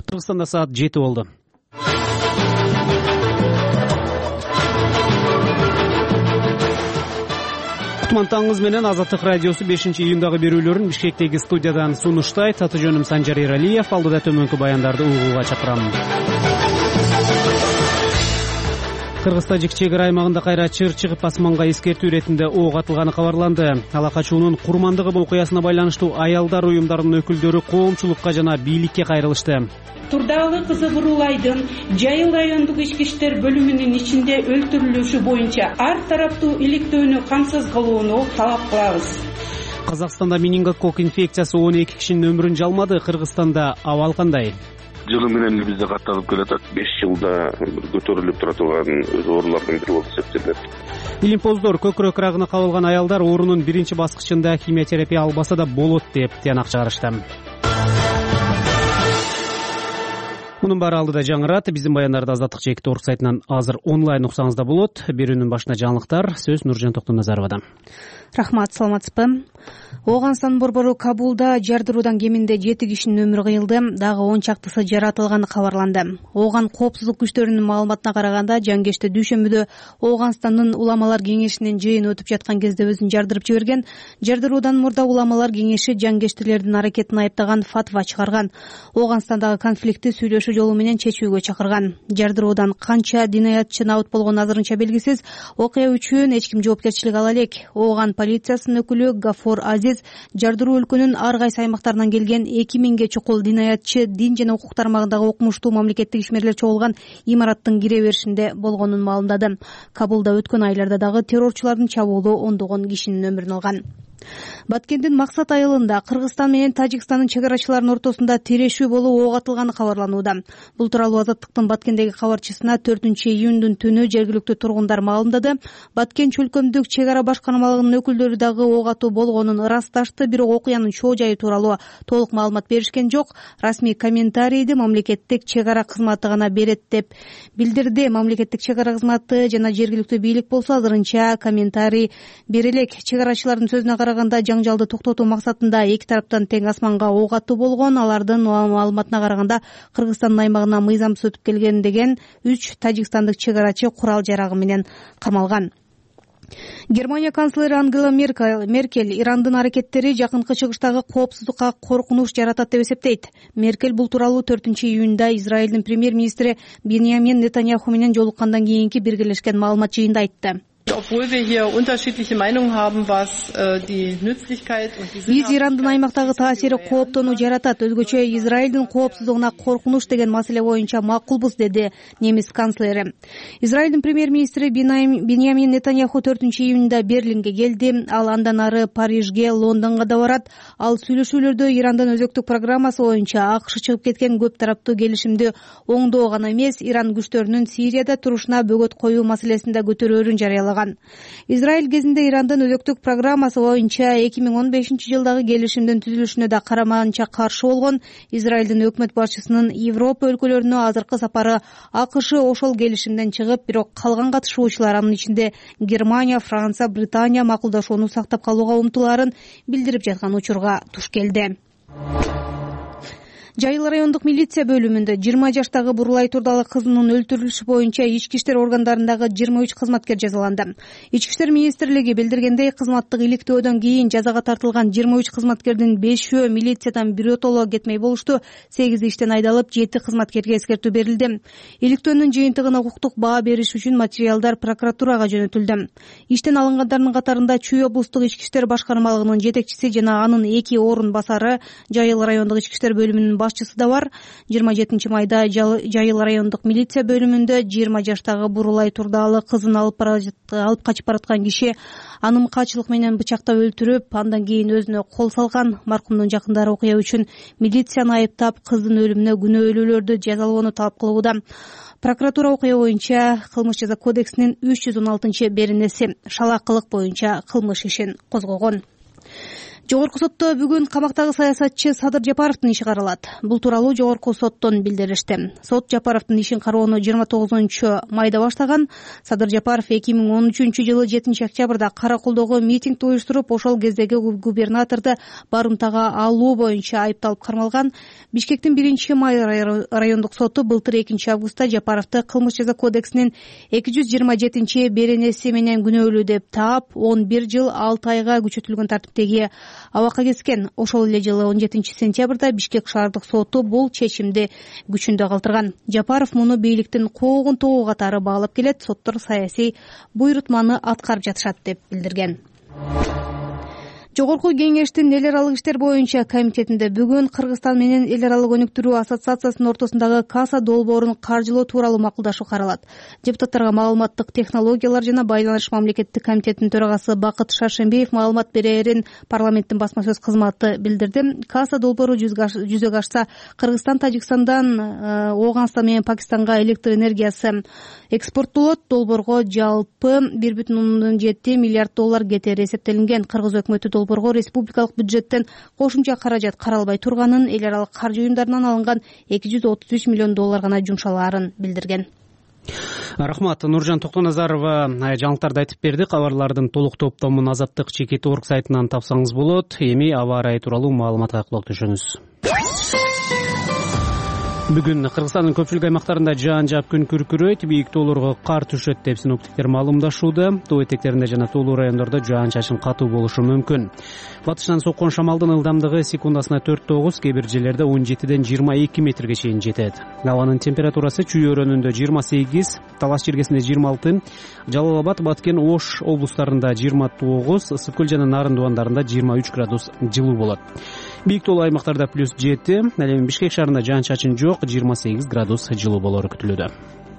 Кыргызстанда саат 7 болду. Кутман таңыңыз менен Азаттык радиосу 5-июндагы берүүлөрүн Бишкектеги студиядан сунуштайт. Аты жөнүм Санжар Эралиев. Алдыда төмөнкү баяндарды угууга чакырам. Кыргыз тажик чек ара аймагында кайра чыр чыгып асманга эскертүү иретинде ок атылганы кабарланды. Ала качуунун курмандыгы окуясына байланыштуу аялдар уюмдарынын өкүлдөрү коомчулукка жана бийликке кайрылышты. Турдагы кызы Бурулайдын Жайыл райондук ички иштер бөлүмүнүн ичинде өлтүрүлүшү боюнча ар тараптуу иликтөөнү камсыз кылууну талап кылабыз. Казакстанда менингококк инфекциясы 12 кишинин өмүрүн жалмады. Кыргызстанда абал кандай? Жылы менен бизде катталып келатат. 5 жылда көтөрүлүп тура турган оорулардын бири болуп эсептелет. Илимпоздор көкүрөк рагына кабылган аялдар оорунун биринчи баскычында химиотерапия албаса да болот деп тыянак чыгарышты. Мунун баары алдыда жаңырат. Биздин баяндарды Азаттык Чек.org сайтынан азыр онлайн уксаңыз да болот. Берүүнүн башына жаңылыктар. Сөз Нуржан Токтоназаровада. Рахмат, саламатсызбы? Ооганстан борбору Кабулда жардыруудан кеминде 7 кишинин өмүрү кыйылды, дагы 10 чактысы жаратылганы кабарланды. Ооган коопсуздук күчтөрүнүн маалыматына караганда, жангечте дүйшөмбүдө Ооганстандын уламалар кеңешинин жыйыны өтүп жаткан кезде өзүн жардырып жиберген. Жардыруудан мурда уламалар кеңеши жангечтилердин аракетин айыптаган фатва чыгарган. Ооганстандагы конфликтти сүйлөшүү жолу менен чечүүгө чакырган. Жардыруудан канча динаятчы набыт болгону азырынча белгисиз. Окуя үчүн эч ким жоопкерчилик ала элек. Ооган полициясынын өкүлү Гафор Азиз жардыруу өлкөнүн ар кайсы аймактарынан келген 2000ге чукул динаятчы дин жана укук тармагындагы окумуштуу мамлекеттик ишмерлер чогулган имараттын кире беришинде болгонун маалымдады. Кабулда өткөн айларда дагы террорчулардын чабуулу ондогон кишинин өмүрүн алган. Баткендин Максат айылында Кыргызстан менен Тажикстандын чек арачыларынын ортосунда тирешүү болуп ок атылганы кабарланууда. Бул тууралуу Азаттыктын Баткендеги кабарчысына 4-июндун түнү жергиликтүү тургундар маалымдады. Баткен чөлкөмдүк чек ара башкармалыгынын өкүлдөрү дагы ок атуу болгонун ырасташты, бирок окуянын чоо жайы тууралуу толук маалымат беришкен жок. Расмий комментарийди мамлекеттик чек ара кызматы гана берет деп билдирди. Мамлекеттик чек ара кызматы жана жергиликтүү бийлик болсо азырынча комментарий бере элек. Чек арачылардын сөзүнө караганда, жаңжалды токтотуу максатында эки тараптан тең асманга ок атуу болгон. Алардын маалыматына караганда, Кыргызстандын аймагына мыйзамсыз өтүп келген деген 3 тажикстандык чек арачы курал жарагы менен камалган. Германия канцлери Ангела Меркель Ирандын аракеттери жакынкы чыгыштагы коопсуздукка коркунуч жаратат деп эсептейт. Меркель бул тууралуу 4-июнда Израилдин премьер-министри Биньямин Нетаньяху менен жолуккандан кийинки биргелешкен маалымат жыйында айтты. Биз Ирандын аймактагы таасири кооптоону жаратат, өзгөчө Израилдин коопсуздугуна коркунуч деген маселе боюнча макулбуз, деди немис канцлери. Израилдин премьер-министри Биньямин Нетаньяху 4-июнда Берлинге келди. Ал андан ары Парижге, Лондонго да барат. Ал сүйлөшүүлөрдө Ирандын өзөктүк программасы боюнча АКШ чыгып кеткен көп тараптуу келишимди оңдоо гана эмес, Иран күчтөрүнүн Сирияда турушуна бөгөт коюу маселесинде көтөрөөрүн жарыялаган. Израиль кезинде Ирандын өзөктүк программасы боюнча 2015-жылдагы келишимдин түзүлүшүнө да караманча каршы болгон. Израилдин өкмөт башчысынын Европа өлкөлөрүнө азыркы сапары АКШ ошол келишимден чыгып, бирок калган катышуучулар, анын ичинде Германия, Франция, Британия макулдашууну сактап калууга умтулаарын билдирип жаткан учурга туш келди. Жайыл райондук милиция бөлүмүндө 20 жаштагы Бурулай турдагы кызынын өлтүрүлүшү боюнча ички иштер органдарындагы 23 кызматкер жазаланды. Ички иштер министрлиги билдиргендей, кызматтык иликтөөдөн кийин жазага тартылган 23 кызматкердин 5-өө милициядан биротоло кетмей болушту. 8 иштен айдалып, 7 кызматкерге эскертүү берилди. Иликтөөнүн жыйынтыгына укуктук баа бериш үчүн материалдар прокуратурага жөнөтүлдү. Иштен алынгандардын катарында Чүй облустук ички иштер башкармалыгынын жетекчиси жана анын 2 орун басары, Жайыл райондук ички иштер бөлүмүнүн башчысы да бар. 27 майда Жайыл райондук милиция бөлүмүндө 20 жаштагы Бурулай турдагы кызын алып качып бараткан киши анымкачылык менен бычактап өлтүрүп, андан кийин өзүнө кол салган. Маркумдун жакындары окуя үчүн милицияны айыптап, кыздын өлүмүнө күнөөлүүлөрдү жазалоону талап кылууда. Прокуратура окуя боюнча кылмыш жаза кодексинин 316-беренеси шалаакылык боюнча кылмыш ишин козгогон. Жогорку сотто бүгүн камактагы саясатчы Садыр Жапаровдун иши каралат. Бул тууралуу Жогорку соттон билдиришти. Сот Жапаровдун ишин кароону 29 майда баштаган. Садыр Жапаров 2013-жылы 7 октябрда Каракулдогу митингди уюштуруп, ошол кездеги губернаторду барымтага алуу боюнча айыпталып кармалган. Бишкектин 1-Май райондук соту былтыр 2-августта Жапаровду кылмыш жаза кодексинин 227 менен күнөөлүү деп таап, 11 жыл 6 айга күчөтүлгөн тартиптеги абакка кескен. Ошол эле жылы 17 сентябрда Бишкек шаардык соту бул чечимди күчүндө калтырган. Жапаров муну бийликтин куугунтугу катары баалап келет. Соттор саясий буйрутманы аткарып жатышат деп билдирген. Жогорку кеңештин эл аралык иштер боюнча комитетинде бүгүн Кыргызстан менен эл аралык өнүктүрүү ассоциациясынын ортосундагы касса долбоорун каржылоо тууралуу макулдашуу каралат. Депутаттарга маалыматтык технологиялар жана байланыш мамлекеттик комитетинин төрагасы Бакыт Шаршембиев маалымат берерин парламенттин басма сөз кызматы билдирди. Касса долбоору жүзөгө ашса, Кыргызстан Тажикстандан Ооганстан менен Пакистанга электр энергиясы экспорттолот. Долбоорго жалпы 1,7 миллиард доллар кетери эсептелинген. Кыргыз өкмөтү долбоорго республикалык бюджеттен кошумча каражат каралбай турганын, эл аралык каржы уюмдарынан алынган 233 миллион доллар гана жумшалаарын билдирген. Рахмат. Нуржан Токтоназарова жаңылыктарды айтып берди. Кабарлардын толук топтомун Азаттык Чекит.org сайтынан тапсаңыз болот. Эми аба ырайы тууралуу маалыматка кулак түшүңүз. Бүгүн Кыргызстандын көпчүлүк аймактарында жаан жаап күн күркүрөйт, бийик тоолорго кар түшөт деп синоптиктер маалымдашууда. Тоо этектеринде жана тоолуу райондордо жаан-чачын катуу болушу мүмкүн. Батыштан соккон шамалдын ылдамдыгы секундасына 4-9, кээ бир жерлерде 17-ден 22 метрге чейин жетет. Абанын температурасы Чүй өрөөнүндө 28, Талас жергесинде 26, Жалал Абад, Баткен, Ош облустарында 29, Ысык көл жана Нарын дубандарында 23 градус жылуу болот. Бийик тоолуу аймактарда +7, ал эми Бишкек шаарында жаан-чачын жок, 28 градус жылуу болору күтүлүүдө.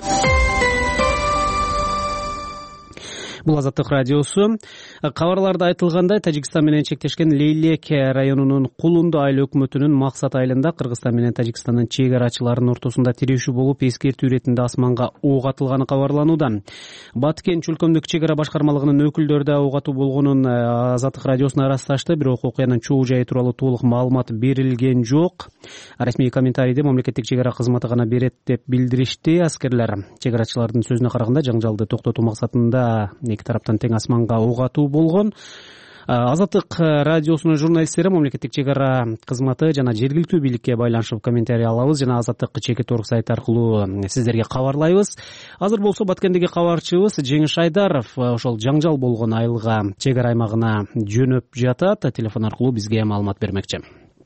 Бул Азаттык радиосу. Кабарларда айтылгандай, Тажикстан менен чектешкен Лейлек районунун Кулунду айыл өкмөтүнүн Максат айылында Кыргызстан менен Тажикстандын чек арачыларынын ортосунда тирешүү болуп, эскертүү иретинде асманга ок атылганы кабарланууда. Баткен чөлкөмдүк чек ара башкармалыгынын өкүлдөрү да ок атуу болгонун Азаттык радиосуна ырасташты, бирок окуянын чоо жайы тууралуу толук маалымат берилген жок. Расмий комментарийди мамлекеттик чек ара кызматы гана берет деп билдиришти аскерлер. Чек арачылардын сөзүнө караганда, жаңжалды токтотуу максатында эки тараптан тең асманга ок атуу болгон. Азаттык радиосунун журналисттери мамлекеттик чек ара кызматы жана жергиликтүү бийликке байланышып комментарий алабыз жана Азаттык Чекит.org сайты аркылуу сиздерге кабарлайбыз. Азыр болсо Баткендеги кабарчыбыз Жеңиш Айдаров ошол жаңжал болгон айылга, чек ара аймагына жөнөп жатат. Телефон аркылуу бизге маалымат бермекчи.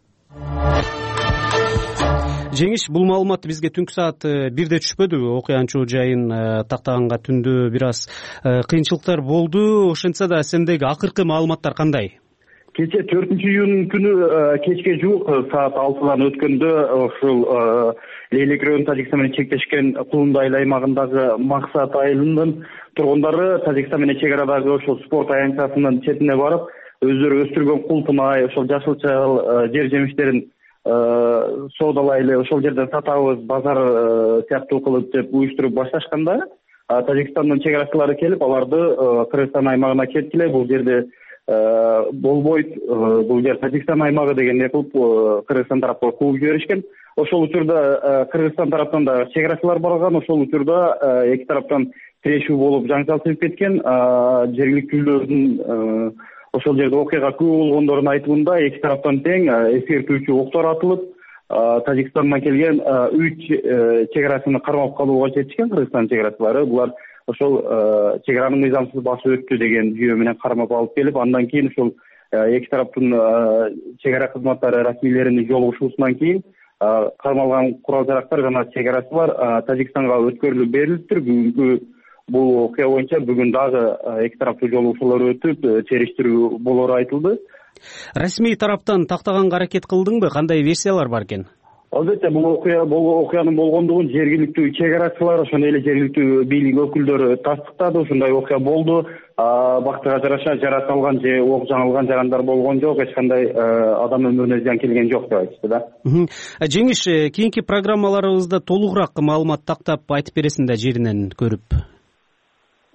Жеңиш, бул маалымат бизге түнкү саат 1-де түшпөдүбү? Окуянын чоо жайын тактаганга түндө бир аз кыйынчылыктар болду. Ошентсе да сендеги акыркы маалыматтар кандай? Кече 4-июнь күнү кечке жуук саат 6-дан өткөндө ушул Лейлек району Тажикстан менен чектешкен Кулунду айыл аймагындагы Максат айылынын тургундары Тажикстан менен чек арадагы ошол спорт аянтчасынын четине барып, өздөрү өстүргөн кулпунай, ошол жашылча жер жемиштерин соодалайлы, ошол жерден сатабыз, базар сыяктуу кылып деп уюштуруп башташканда, Тажикстандын чек арачылары келип, аларды Кыргызстан аймагына кеткиле, бул жерде болбойт, бул жер Тажикстан аймагы дегендей кылып Кыргызстан тарапка кууп жиберишкен. Ошол учурда Кыргызстан тараптан да чек арачылар барган, ошол учурда эки тараптан тирешүү болуп жаңжал чыгып кеткен. Жергиликтүүлөрдүн ошол жерде окуяга күбө болгондордун айтымында эки тараптан тең эскертүүчү октор атылып, Тажикстандан келген 3 чек арачыны кармап калууга жетишкен Кыргызстан чек арачылары. Булар ошол чек араны мыйзамсыз басып өттү деген жүйө менен кармап алып келип, андан кийин ошол эки тараптын чек ара кызматтары расмийлеринин жолугушуусунан кийин кармалган курал жарактар жана чек арачылар Тажикстанга өткөрүлүп берилиптир. Бүгүнкү бул окуя боюнча бүгүн дагы эки тараптуу жолугушуулар өтүп, териштирүү болору айтылды. Расмий тараптан тактаганга аракет кылдыңбы? Кандай версиялар бар экен? Албетте, бул окуянын болгондугун жергиликтүү чек арачылар, ошондой эле жергиликтүү бийлик өкүлдөрү тастыктады. Ушундай окуя болду. Бактыга жараша жаратылган же ок жаңылган жарандар болгон жок, эч кандай адам өмүрүнө зыян келген жок деп айтышты да. Жеңиш, кийинки программаларыбызда толугураак маалымат тактап айтып бересиң да жеринен көрүп.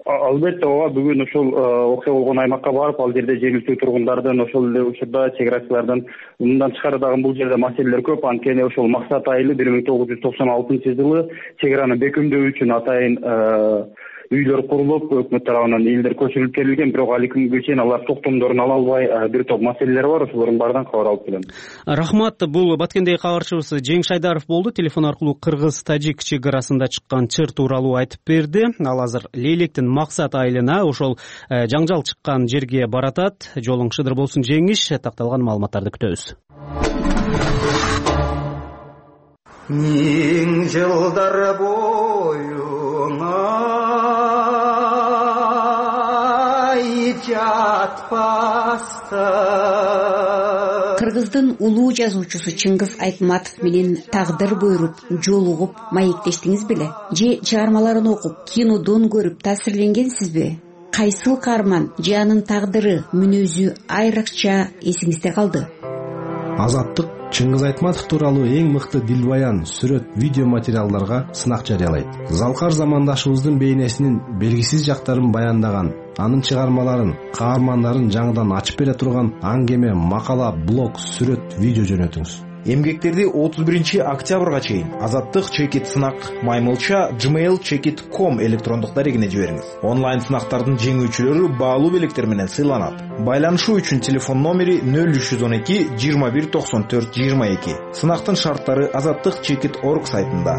Албетте ооба, бүгүн ушул окуя болгон аймакка барып, ал жерде жергиликтүү тургундардын, ошол эле учурда чек арачылардан мындан тышкары дагы бул жерде маселелер көп. Анткени ошол Максат айылы 1996-жылы чек араны бекемдөө үчүн атайын үйлөр курулуп, өкмөт тарабынан элдер көчүрүлүп келилген, бирок али күнгө чейин алар токтомдорун ала албай бир топ маселелер бар. Ошолордун баарынан кабар алып келем. Рахмат. Бул Баткендеги кабарчыбыз Жеңиш Айдаров болду. Телефон аркылуу кыргыз-тажик чек арасында чыккан чыр тууралуу айтып берди. Ал азыр Лейлектин Максат айылына, ошол жаңжал чыккан жерге баратат. Жолуң шыдыр болсун Жеңиш. Такталган маалыматтарды күтөбүз. Миң жылдар боюңа Кыргыздын улуу жазуучусу Чыңгыз Айтматов менен тагдыр буйруп, жолугуп, маектештиңиз беле? Же чыгармаларын окуп, кинодон көрүп таасирленгенсизби? Кайсыл каарман же анын тагдыры, мүнөзү айрыкча эсиңизде калды? Азаттык Чыңгыз Айтматов тууралуу эң мыкты дилбаян, сүрөт, видео материалдарга сынак жарыялайт. Залкар замандашыбыздын бейнесинин белгисиз жактарын баяндаган, анын чыгармаларын, каармандарын жаңыдан ачып бере турган аңгеме, макала, блог, сүрөт, видео жөнөтүңүз. Эмгектерди 31-октябрга чейин Азаттык чекит сынак маймылча gmail.com электрондук дарегине жибериңиз. Онлайн сынактардын жеңүүчүлөрү баалуу белектер менен сыйланат. Байланышуу үчүн телефон номери 0312 21 94 22. Сынактын шарттары azattikchekit.org сайтында.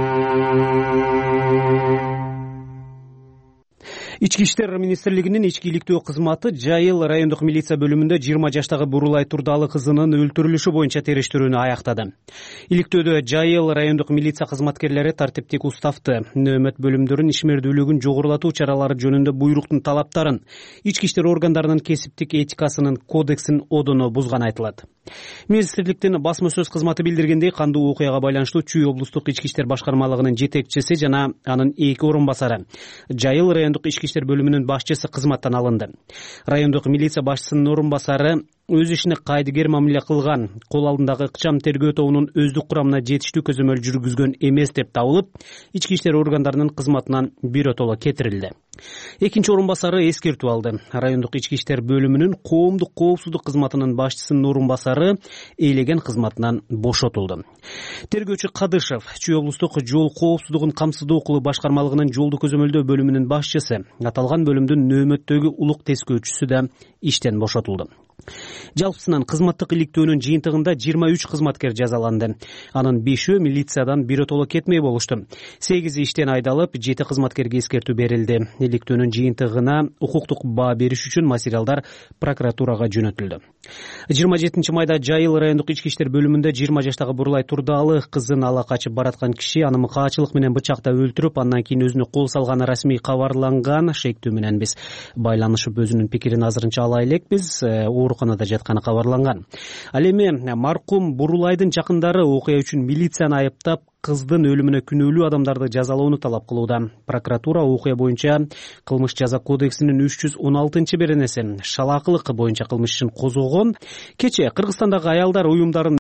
Ички иштер министрлигинин ички иликтөө кызматы Жайыл райондук милиция бөлүмүндө 20 жаштагы Бурулай Турдалы кызынын өлтүрүлүшү боюнча териштирүүнү аяктады. Иликтөөдө Жайыл райондук милиция кызматкерлери тартиптик уставты, нөөмөт бөлүмдөрүн ишмердүүлүгүн жогорулатуу чаралары жөнүндө буйруктун талаптарын, ички иштер органдарынын кесиптик этикасынын кодексин одоно бузган айтылат. Министрликтин басма сөз кызматы билдиргендей, кандуу окуяга байланыштуу Чүй облустук ички иштер башкармалыгынын жетекчиси жана анын 2 орун басары, Жайыл райондук ички иштер бөлүмүнүн башчысы кызматтан алынды. Райондук милиция башчысынын орун басары өз ишине кайдыгер мамиле кылган, кол алдындагы ыкчам тергөө тобунун өздүк курамына жетиштүү көзөмөл жүргүзгөн эмес деп табылып, ички иштер органдарынын кызматынан биротоло кетирилди. Экинчи орун басары эскертүү алды. Райондук ички иштер бөлүмүнүн коомдук коопсуздук кызматынын башчысынын орун басары ээлеген кызматынан бошотулду. Тергөөчү Кадышев Чүй облустук жол коопсуздугун камсыздоо кылуу башкармалыгынын жолду көзөмөлдөө бөлүмүнүн башчысы, аталган бөлүмдүн нөөмөттөгү улук тескөөчүсү да иштен бошотулду. Жалпысынан кызматтык иликтөөнүн жыйынтыгында 23 кызматкер жазаланды. Анын 5-өө милициядан биротоло кетмей болушту. 8 иштен айдалып, 7 кызматкерге эскертүү берилди. Иликтөөнүн жыйынтыгына укуктук баа бериш үчүн материалдар прокуратурага жөнөтүлдү. 27 майда Жайыл райондук ички иштер бөлүмүндө 20 жаштагы Бурулай Турдалы кызын ала качып бараткан киши аны мыкаачылык менен бычактап өлтүрүп, андан кийин өзүнө кол салганы расмий кабарланган. Шектүү менен биз байланышып өзүнүн пикирин азырынча ала элекпиз. Ооруканада жатканы кабарланган. Ал эми маркум Бурулайдын жакындары окуя үчүн милицияны айыптап, кыздын өлүмүнө күнөөлүү адамдарды жазалоону талап кылууда. Прокуратура окуя боюнча кылмыш жаза кодексинин 316-беренеси шалаакылык боюнча кылмыш ишин козгогон. Кечээ Кыргызстандагы аялдар уюмдарын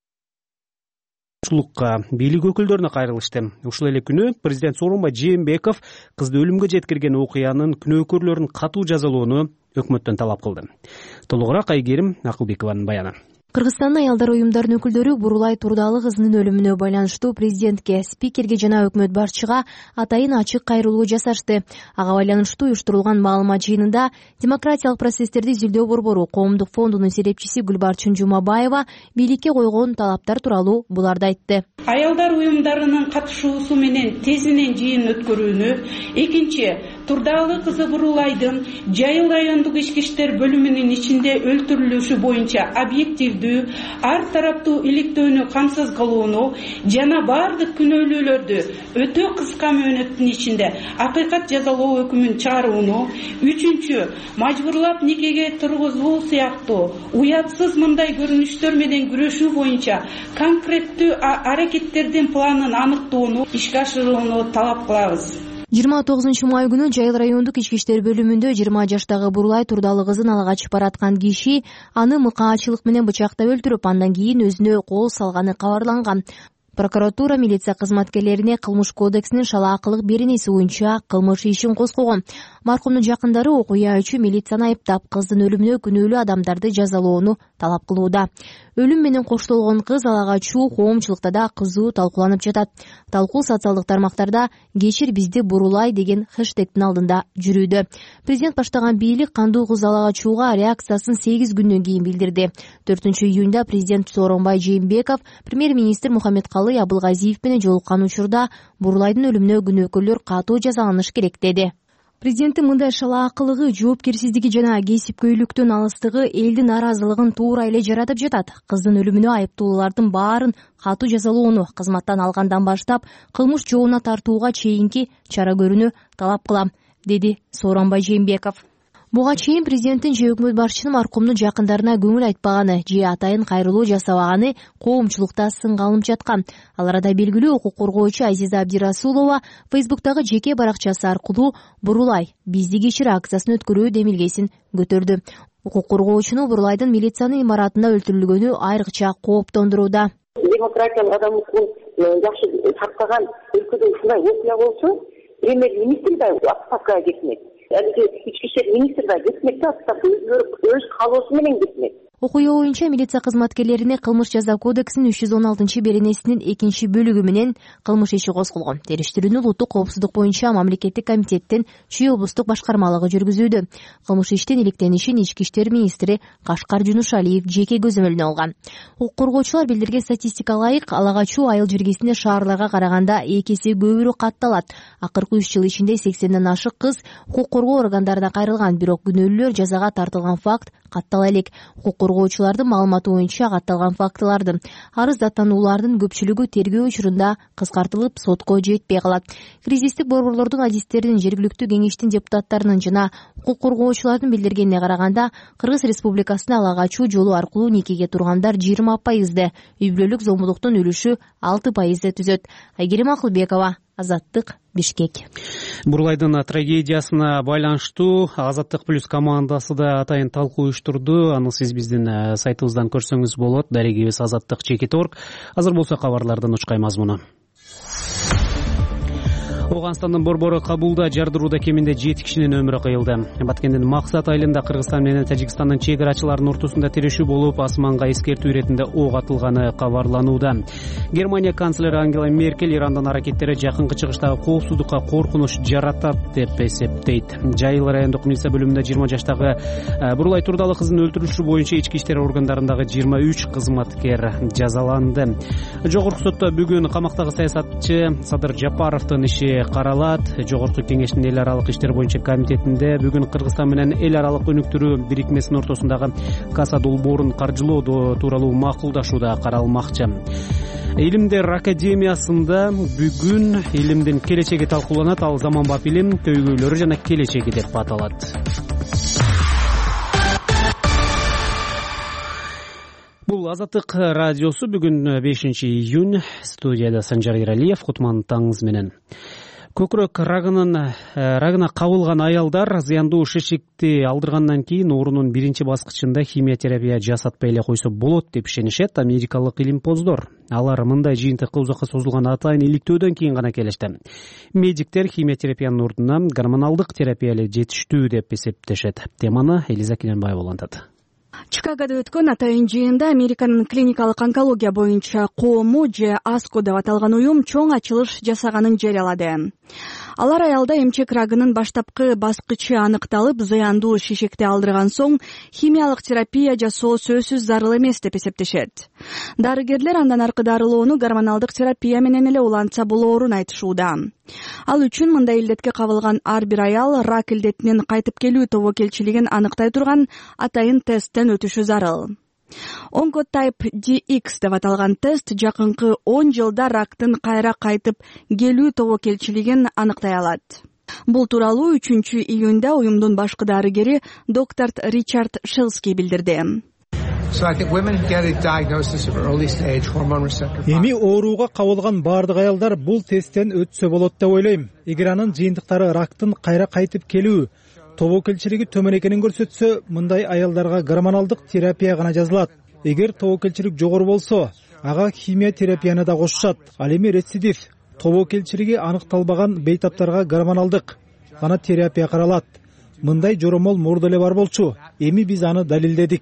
бийлик өкүлдөрүнө кайрылышты. Ушул эле күнү президент Сооронбай Жээнбеков кызды өлүмгө жеткирген окуянын күнөөкөрлөрүн катуу жазалоону өкмөттөн талап кылды. Толугураак Айгерим Акылбекованын баяны. Кыргызстандын аялдар уюмдарынын өкүлдөрү Бурулай Турдалы кызынын өлүмүнө байланыштуу президентке, спикерге жана өкмөт башчыга атайын ачык кайрылуу жасашты. Ага байланыштуу уюштурулган маалымат жыйынында демократиялык процесстерди изилдөө борбору Коомдук фондунун серепчиси Гүлбарчын Жумабаева бийликке койгон талаптар тууралуу буларды айтты. Аялдар уюмдарынын катышуусу менен тезинен жыйын өткөрүүнү, экинчи Турдалы кызы Бурулайдын Жайыл райондук ички иштер бөлүмүнүн ичинде өлтүрүлүшү боюнча объективдүү, ар тараптуу иликтөөнү камсыз кылууну жана бардык күнөөлүүлөрдү өтө кыска мөөнөттүн ичинде акыйкат жазалоо өкүмүн чыгарууну, үчүнчү мажбурлап никеге тургузуу сыяктуу уятсыз мындай көрүнүштөр менен күрөшүү боюнча конкреттүү аракеттердин планын аныктоону ишке ашырууну талап кылабыз. 29 май күнү Жайыл райондук ички иштер бөлүмүндө 20 жаштагы Бурулай Турдалы кызын ала качып бараткан киши аны мыкаачылык менен бычактап өлтүрүп, андан кийин өзүнө кол салганы кабарланган. Прокуратура милиция кызматкерлерине кылмыш кодексинин шалаакылык беренеси боюнча кылмыш ишин козгогон. Маркумдун жакындары окуя үчүн милицияны айыптап, кыздын өлүмүнө күнөөлүү адамдарды жазалоону талап кылууда. Өлүм менен коштолгон кыз ала качуу коомчулукта да кызуу талкууланып жатат. Талкуу социалдык тармактарда «Кечир бизди Бурулай» деген хэштегтин алдында жүрүүдө. Президент баштаган бийлик кандуу кыз ала качууга реакциясын 8 күндөн кийин билдирди. 4-июнда президент Сооронбай Жээнбеков премьер-министр Мухаммедкалый Абылгазиев менен жолуккан учурда Бурулайдын өлүмүнө күнөөкөрлөр катуу жазаланыш керек деди. Президенттин мындай шалаакылыгы, жоопкерсиздиги жана кесипкөйлүктөн алыстыгы элдин нааразылыгын туура эле жаратып жатат. Кыздын өлүмүнө айыптуулардын баарын катуу жазалоону, кызматтан алгандан баштап кылмыш жообуна тартууга чейинки чара көрүүнү талап кылам, деди Сооронбай Жээнбеков. Буга чейин президенттин же өкмөт башчынын маркумдун жакындарына көңүл айтпаганы же атайын кайрылуу жасабаганы коомчулукта сынга алынып жаткан. Ал арада белгилүү укук коргоочу Азиза Абдирасулова Фейсбуктагы жеке баракчасы аркылуу «Бурулай, бизди кечир» акциясын өткөрүү демилгесин көтөрдү. Укук коргоочуну Бурулайдын милициянын имаратында өлтүрүлгөнү айрыкча кооптондурууда. Демократиялык адам укугун жакшы сактаган өлкөдө ушундай окуя болсо, премьер-министр да отставкага кетмек. Ички иштер министри да кетмек да, өз каалоосу менен кетмек. Окуя боюнча милиция кызматкерлерине кылмыш жаза кодексинин 316 беренесинин 2-бөлүгү менен кылмыш иши козголгон. Териштирүүнү улуттук коопсуздук боюнча мамлекеттик комитеттин Чүй облустук башкармалыгы жүргүзүүдө. Кылмыш иштин иликтенишин ички иштер министри Кашкар Жунушалиев жеке көзөмөлүнө алган. Укук коргоочулар билдирген статистикага ылайык, ала качуу айыл жергесинде шаарларга караганда 2 эсе көбүрөөк катталат. Акыркы 3 жыл ичинде 80ден ашык кыз укук коргоо органдарына кайрылган, бирок күнөөлүүлөр жазага тартылган факт каттала элек. Укук коргоочулардын маалыматы боюнча катталган фактылардын арыз даттануулардын көпчүлүгү тергөө учурунда кыскартылып сотко жетпей калат. Кризистик борборлордун адистеринин, жергиликтүү кеңештин депутаттарынын жана укук коргоочулардын билдиргенине караганда, Кыргыз Республикасында ала качуу жолу аркылуу никеге тургандар 20%, үй бүлөлүк зомбулуктун үлүшү 6% түзөт. Айгерим Акылбекова, Азаттык, Бишкек. Бурулайдын трагедиясына байланыштуу Азаттык плюс командасы да атайын талкуу уюштурду. Аны сиз биздин сайтыбыздан көрсөңүз болот. Дарегибиз azattik.org. Азыр болсо кабарлардын учкай мазмуну. Оганстандын борбору Кабулда жардырууда кеминде 7 кишинин өмүрү кыйылды. Баткендин Максат айылында Кыргызстан менен Тажикстандын чек-арачыларынын ортосунда тирешүү болуп, асманга эскертүү иретинде ок атылганы кабарланууда. Германия канцлери Ангела Меркель Ирандын аракеттери жакынкы чыгыштагы коопсуздукка коркунуч жаратат деп эсептейт. Жайыл райондук милиция бөлүмүндө 20 жаштагы Бурулай Турдалы кызын өлтүрүшү боюнча ички иштер органдарындагы 23 кызматкер жазаланды. Жогорку сотто бүгүн камактагы саясатчы Садыр Жапаровдун иши каралат. Жогорку кеңештин эл аралык иштер боюнча комитетинде бүгүн Кыргызстан менен эл аралык өнүктүрүү бирикмесинин ортосундагы касса долбоорун каржылоо тууралуу макулдашууда каралмакчы. Илимдер академиясында бүгүн илимдин келечеги талкууланат. Ал заманбап илим көйгөйлөрү жана келечеги деп аталат. Бул Азаттык радиосу. Бүгүн 5-июнь. Студияда Санжар Иралиев. Кутман таңыңыз менен. Көкүрөк рагына кабылган аялдар зыяндуу шишикти алдыргандан кийин оорунун биринчи баскычында химиотерапия жасатпай эле койсо болот деп ишенишет америкалык илимпоздор. Алар мындай жыйынтыкка узакка созулган атайын иликтөөдөн кийин гана келишти. Медиктер химиотерапиянын ордуна гормоналдык терапия эле жетиштүү деп эсептешет. Теманы Элиза Киленбаева улантат. Чикагода өткөн атайын жыйында Американын клиникалык онкология боюнча коому же АСКО деп аталган уюм чоң ачылыш жасаганын жарыялады. Алар аялда эмчек рагынын баштапкы баскычы аныкталып, зыяндуу шишикти алдырган соң химиялык терапия жасоо сөзсүз зарыл эмес деп эсептешет. Дарыгерлер андан аркы дарылоону гормоналдык терапия менен эле улантса болоорун айтышууда. Ал үчүн мындай илдетке кабылган ар бир аял рак илдетинин кайтып келүү тобокелчилигин аныктай турган атайын тесттен өтүшү зарыл. Oncotype DX деп аталган тест жакынкы 10 жылда рактын кайра кайтып келүү тобокелчилигин аныктай алат. Бул тууралуу 3-июнда уюмдун башкы дарыгери доктор Ричард Шелски билдирди. Эми ооруга кабылган бардык аялдар бул тесттен өтсө болот деп ойлойм. Эгер анын жыйынтыктары рактын кайра кайтып келүү, тобокелчилиги төмөн экенин көрсөтсө, мындай аялдарга гормоналдык терапия гана жазылат. Эгер тобокелчилик жогору болсо, ага химия терапияны да кошушат. Ал эми рецидив тобокелчилиги аныкталбаган бейтаптарга гормоналдык гана терапия каралат. Мындай жоромол мурда эле бар болчу. Эми биз аны далилдедик.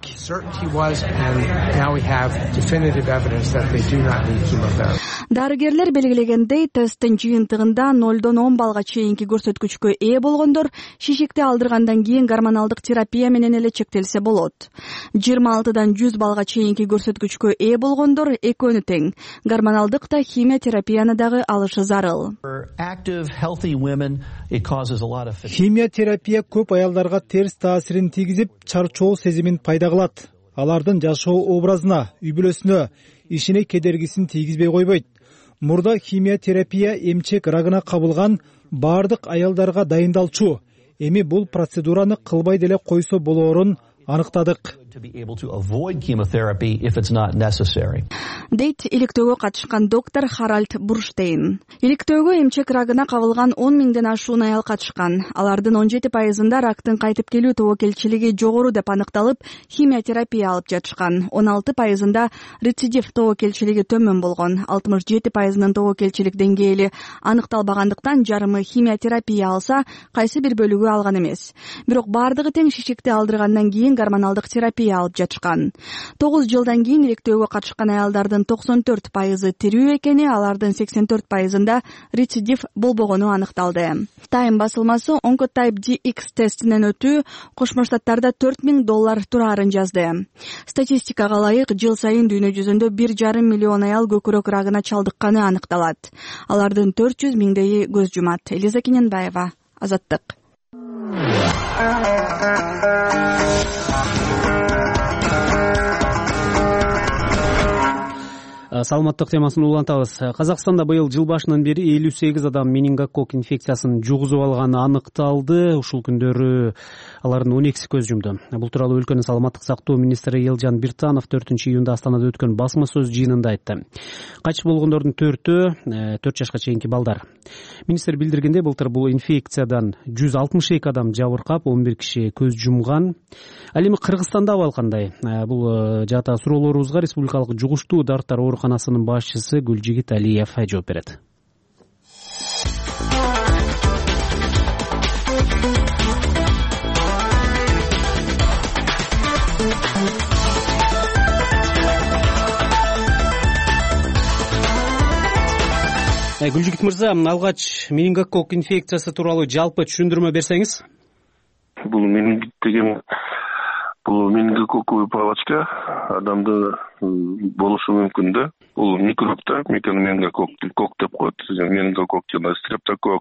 Дарыгерлер белгилегендей, тесттин жыйынтыгында 0-10 балга чейинки көрсөткүчкө ээ болгондор шишикти алдыргандан кийин гормоналдык терапия менен эле чектелсе болот. 26-дан 100 балга чейинки көрсөткүчкө ээ болгондор экөөнү тең. Гормоналдык да химия терапияны дагы алышы зарыл. Химия терапия көп аялдарга терс таасирин тийгизип, чарчоо сезимин пайда кылат. Алардын жашоо образына, үй бүлөсүнө, ишине кедергисин тийгизбей койбойт. Мурда химия терапия эмчек рагына кабылган бардык аялдарга дайындалчу. Эми бул процедураны кылбай деле койсо болоорун аныктадык. Дейт иликтөөгө катышкан доктор Харальд Бурштейн. Иликтөөгө эмчек рагына кабылган 10 миңден ашуун аял катышкан. Алардын 17%-ында рактын кайтып келүү тобокелчилиги жогору деп аныкталып, химия терапия алып жатышкан. 16%-ында рецидив тобокелчилиги төмөн болгон. 67%-нын тобокелчилик деңгээли аныкталбагандыктан жарымы химия терапия алса, кайсы бир бөлүгү алган эмес. Бирок бардыгы тең шишикти алдыргандан кийин гормоналдык терапия алып жатышкан. 9 жылдан кийин иликтөөгө катышкан аялдардын 94% тирүү экени, алардын 84%-ында рецидив болбогону аныкталды. Time басылмасы Oncotype DX тестинен өтүү Кошмо Штаттарда $4,000 турарын жазды. Статистикага ылайык, жыл сайын дүйнө жүзүндө 1,5 миллион аял көкүрөк рагына чалдыкканы аныкталат. Алардын 400 миңдейи көз жумат. Элиза Кененбаева, Азаттык. Саламаттык темасын улантабыз. Казакстанда быйыл жыл башынан бери 58 адам менингококк инфекциясын жугузуп алганы аныкталды. Ушул күндөрү алардын 12си көз жумду. Бул тууралуу өлкөнүн саламаттык сактоо министри Елжан Биртанов 4-июнда Астанада өткөн басма сөз жыйынында айтты. Кайтыш болгондордун 4 жашка чейинки балдар. Министр билдиргендей, былтыр бул инфекциядан 162 адам жабыркап, 11 киши көз жумган. Ал эми Кыргызстанда абал кандай? Бул жаата суроолорубузга республикалык жугуштуу дарттар ооруканасынын башчысы Гүлжигит Алиев жооп берет. Гүлжигит мырза, алгач менингококк инфекциясы тууралуу жалпы түшүндүрмө берсеңиз. Бул менингит деген бул менингококковый палочка адамда болушу мүмкүн да. Бул микробта, менингококк деп коет. Менингококк жана стрептококк,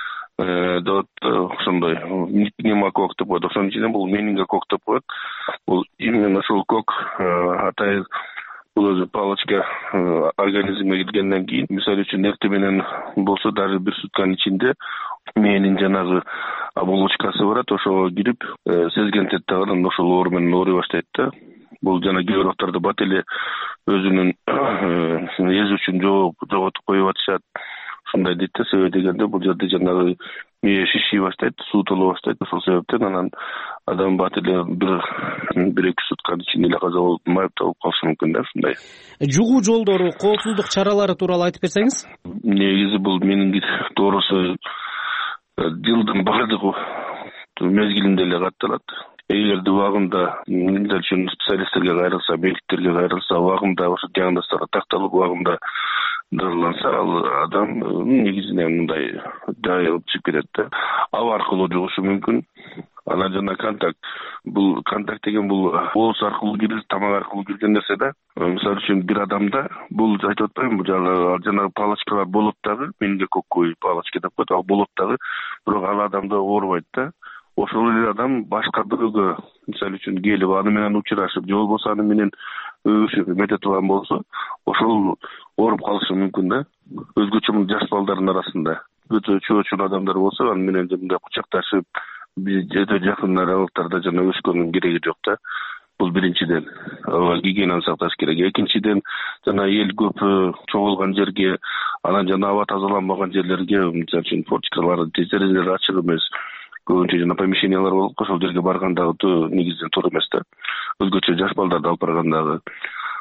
ошондой пневмококк деп коет. Ошонун ичинен бул менингококк деп коет. Бул именно ошол кокк атайын бул өзү палочка организмге киргенден кийин, мисалы үчүн эртең менен болсо даже бир сутканын ичинде мээнин жанагы оболочкасы барат, ошого кирип сезген теттаган ошол оору менен ооруй баштайт да. Бул жана кээ бирокторду бат эле өзүнүн эзүүчүн жоготуп коюп атышат. Ушундай дейт да, себеби дегенде бул жерде жанагы мээ шиший баштайт, суу толо баштайт. Ошол себептен анан адам бат эле бир-эки сутканын ичинде эле каза болуп майыпталып калышы мүмкүн да, ушундай. Жугуу жолдору, коопсуздук чаралары тууралуу айтып берсеңиз. Негизи бул менингит тоорусу жылдын бардыгы мезгилинде эле катталат. Эгерде убагында, мисалы үчүн специалисттерге кайрылса, медиктерге кайрылса, убагында ошо диагноздорго такталып, убагында дарыланса, ал адам негизинен мындай жайылып чыгып кетет да. Аба аркылуу жугушу мүмкүн. Анан жана контакт. Бул контакт деген бул ооз аркылуу кирген, тамак аркылуу кирген нерсе да. Мисалы үчүн бир адамда бул айтып атпаймынбы, бул жанагы палочкалар болот дагы, менингококковый палочка деп коет, ал болот дагы, бирок ал адамда оорубайт да. Ошол эле адам башка бирөөгө, мисалы үчүн келип аны менен учурашып, же болбосо аны менен өбүшүп мете турган болсо, ошол ооруп калышы мүмкүн да. Өзгөчө жаш балдардын арасында өтө чоочун адамдар болсо, аны менен мындай кучакташып, өтө жакын аралыктарда жана өскөндүн кереги жок да. Бул биринчиден гигиенаны сакташ керек. Экинчиден жана эл көп чогулган жерге, анан жана аба тазаланбаган жерлерге, мисалы үчүн форточкалар, терезелер ачык эмес, көбүнчө жана помещениялар болот, ошол жерге баргандагы негизинен туура эмес да. Өзгөчө жаш балдарды алып баргандагы.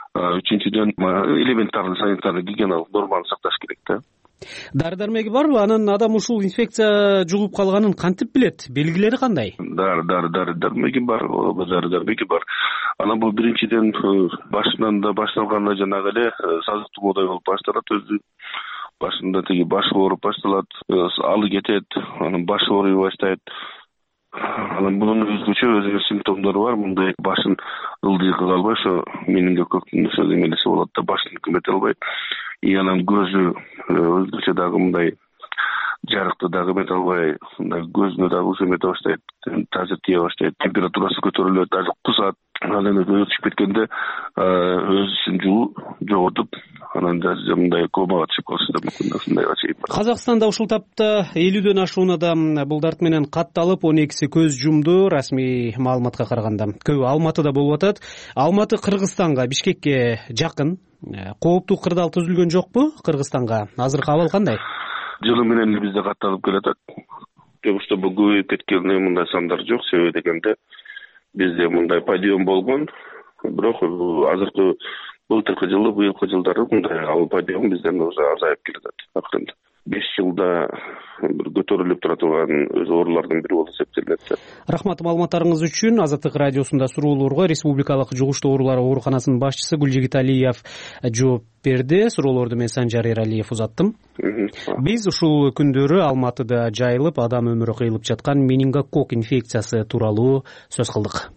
үчүнчүдөн элементарный санитарный гигиеналык норманы сакташ керек да. Дары дармеги барбы? Анын адам ушул инфекция жугуп калганын кантип билет? Белгилери кандай? Дары дармеги бар. Анан бул биринчиден башынан да башталганда жанагы эле сазык тумоодай болуп башталат. Өзү башында тиги башы ооруп башталат, алы кетет, анан башы ооруй баштайт. Анан мунун өзгөчө симптомдору бар. Мындай башын ылдый кыла албай, ошо менингококктун ошо эмелеси болот да, башын күмөтө албайт. Анан көзү өзгөчө дагы мындай жарыкты дагы эмете албай, көзүнө дагы уш эмете баштайт, таза тие баштайт, температурасы көтөрүлөт, даже кусат. Анан өтүп кеткенде өзүн жоготуп, анан мындай комага түшүп калышы да мүмкүн, ушундайга чейин. Казакстанда ушул тапта 50дөн ашуун адам бул дарт менен катталып, 12си көз жумду. Расмий маалыматка караганда көбү Алматыда болуп атат. Алматы Кыргызстанга, Бишкекке жакын. Кооптуу кырдаал түзүлгөн жокпу Кыргызстанга? Азыркы абал кандай? Жылы менен бизде катталып келатат. Чтобы көбөйүп кеткен мындай сандар жок. Себеби дегенде бизде мындай подъем болгон. Бирок азыркы былтыркы жылы, быйылкы жылдары мындай подъем бизден уже азайып келатат. Акырында 5 жылда бир көтөрүлүп тура турган оорулардын бири болуп эсептелет. Рахмат маалыматтарыңыз үчүн. Азаттык радиосунда суроолорго Республикалык жугуштуу оорулар ооруканасынын башчысы Гүлжигит Алиев жооп берди. Суроолорду мен Санжар Эралиев узаттым. Биз ушул күндөрү Алматыда жайылып, адам өмүрү кыйылып жаткан менингококк инфекциясы тууралуу сөз кылдык.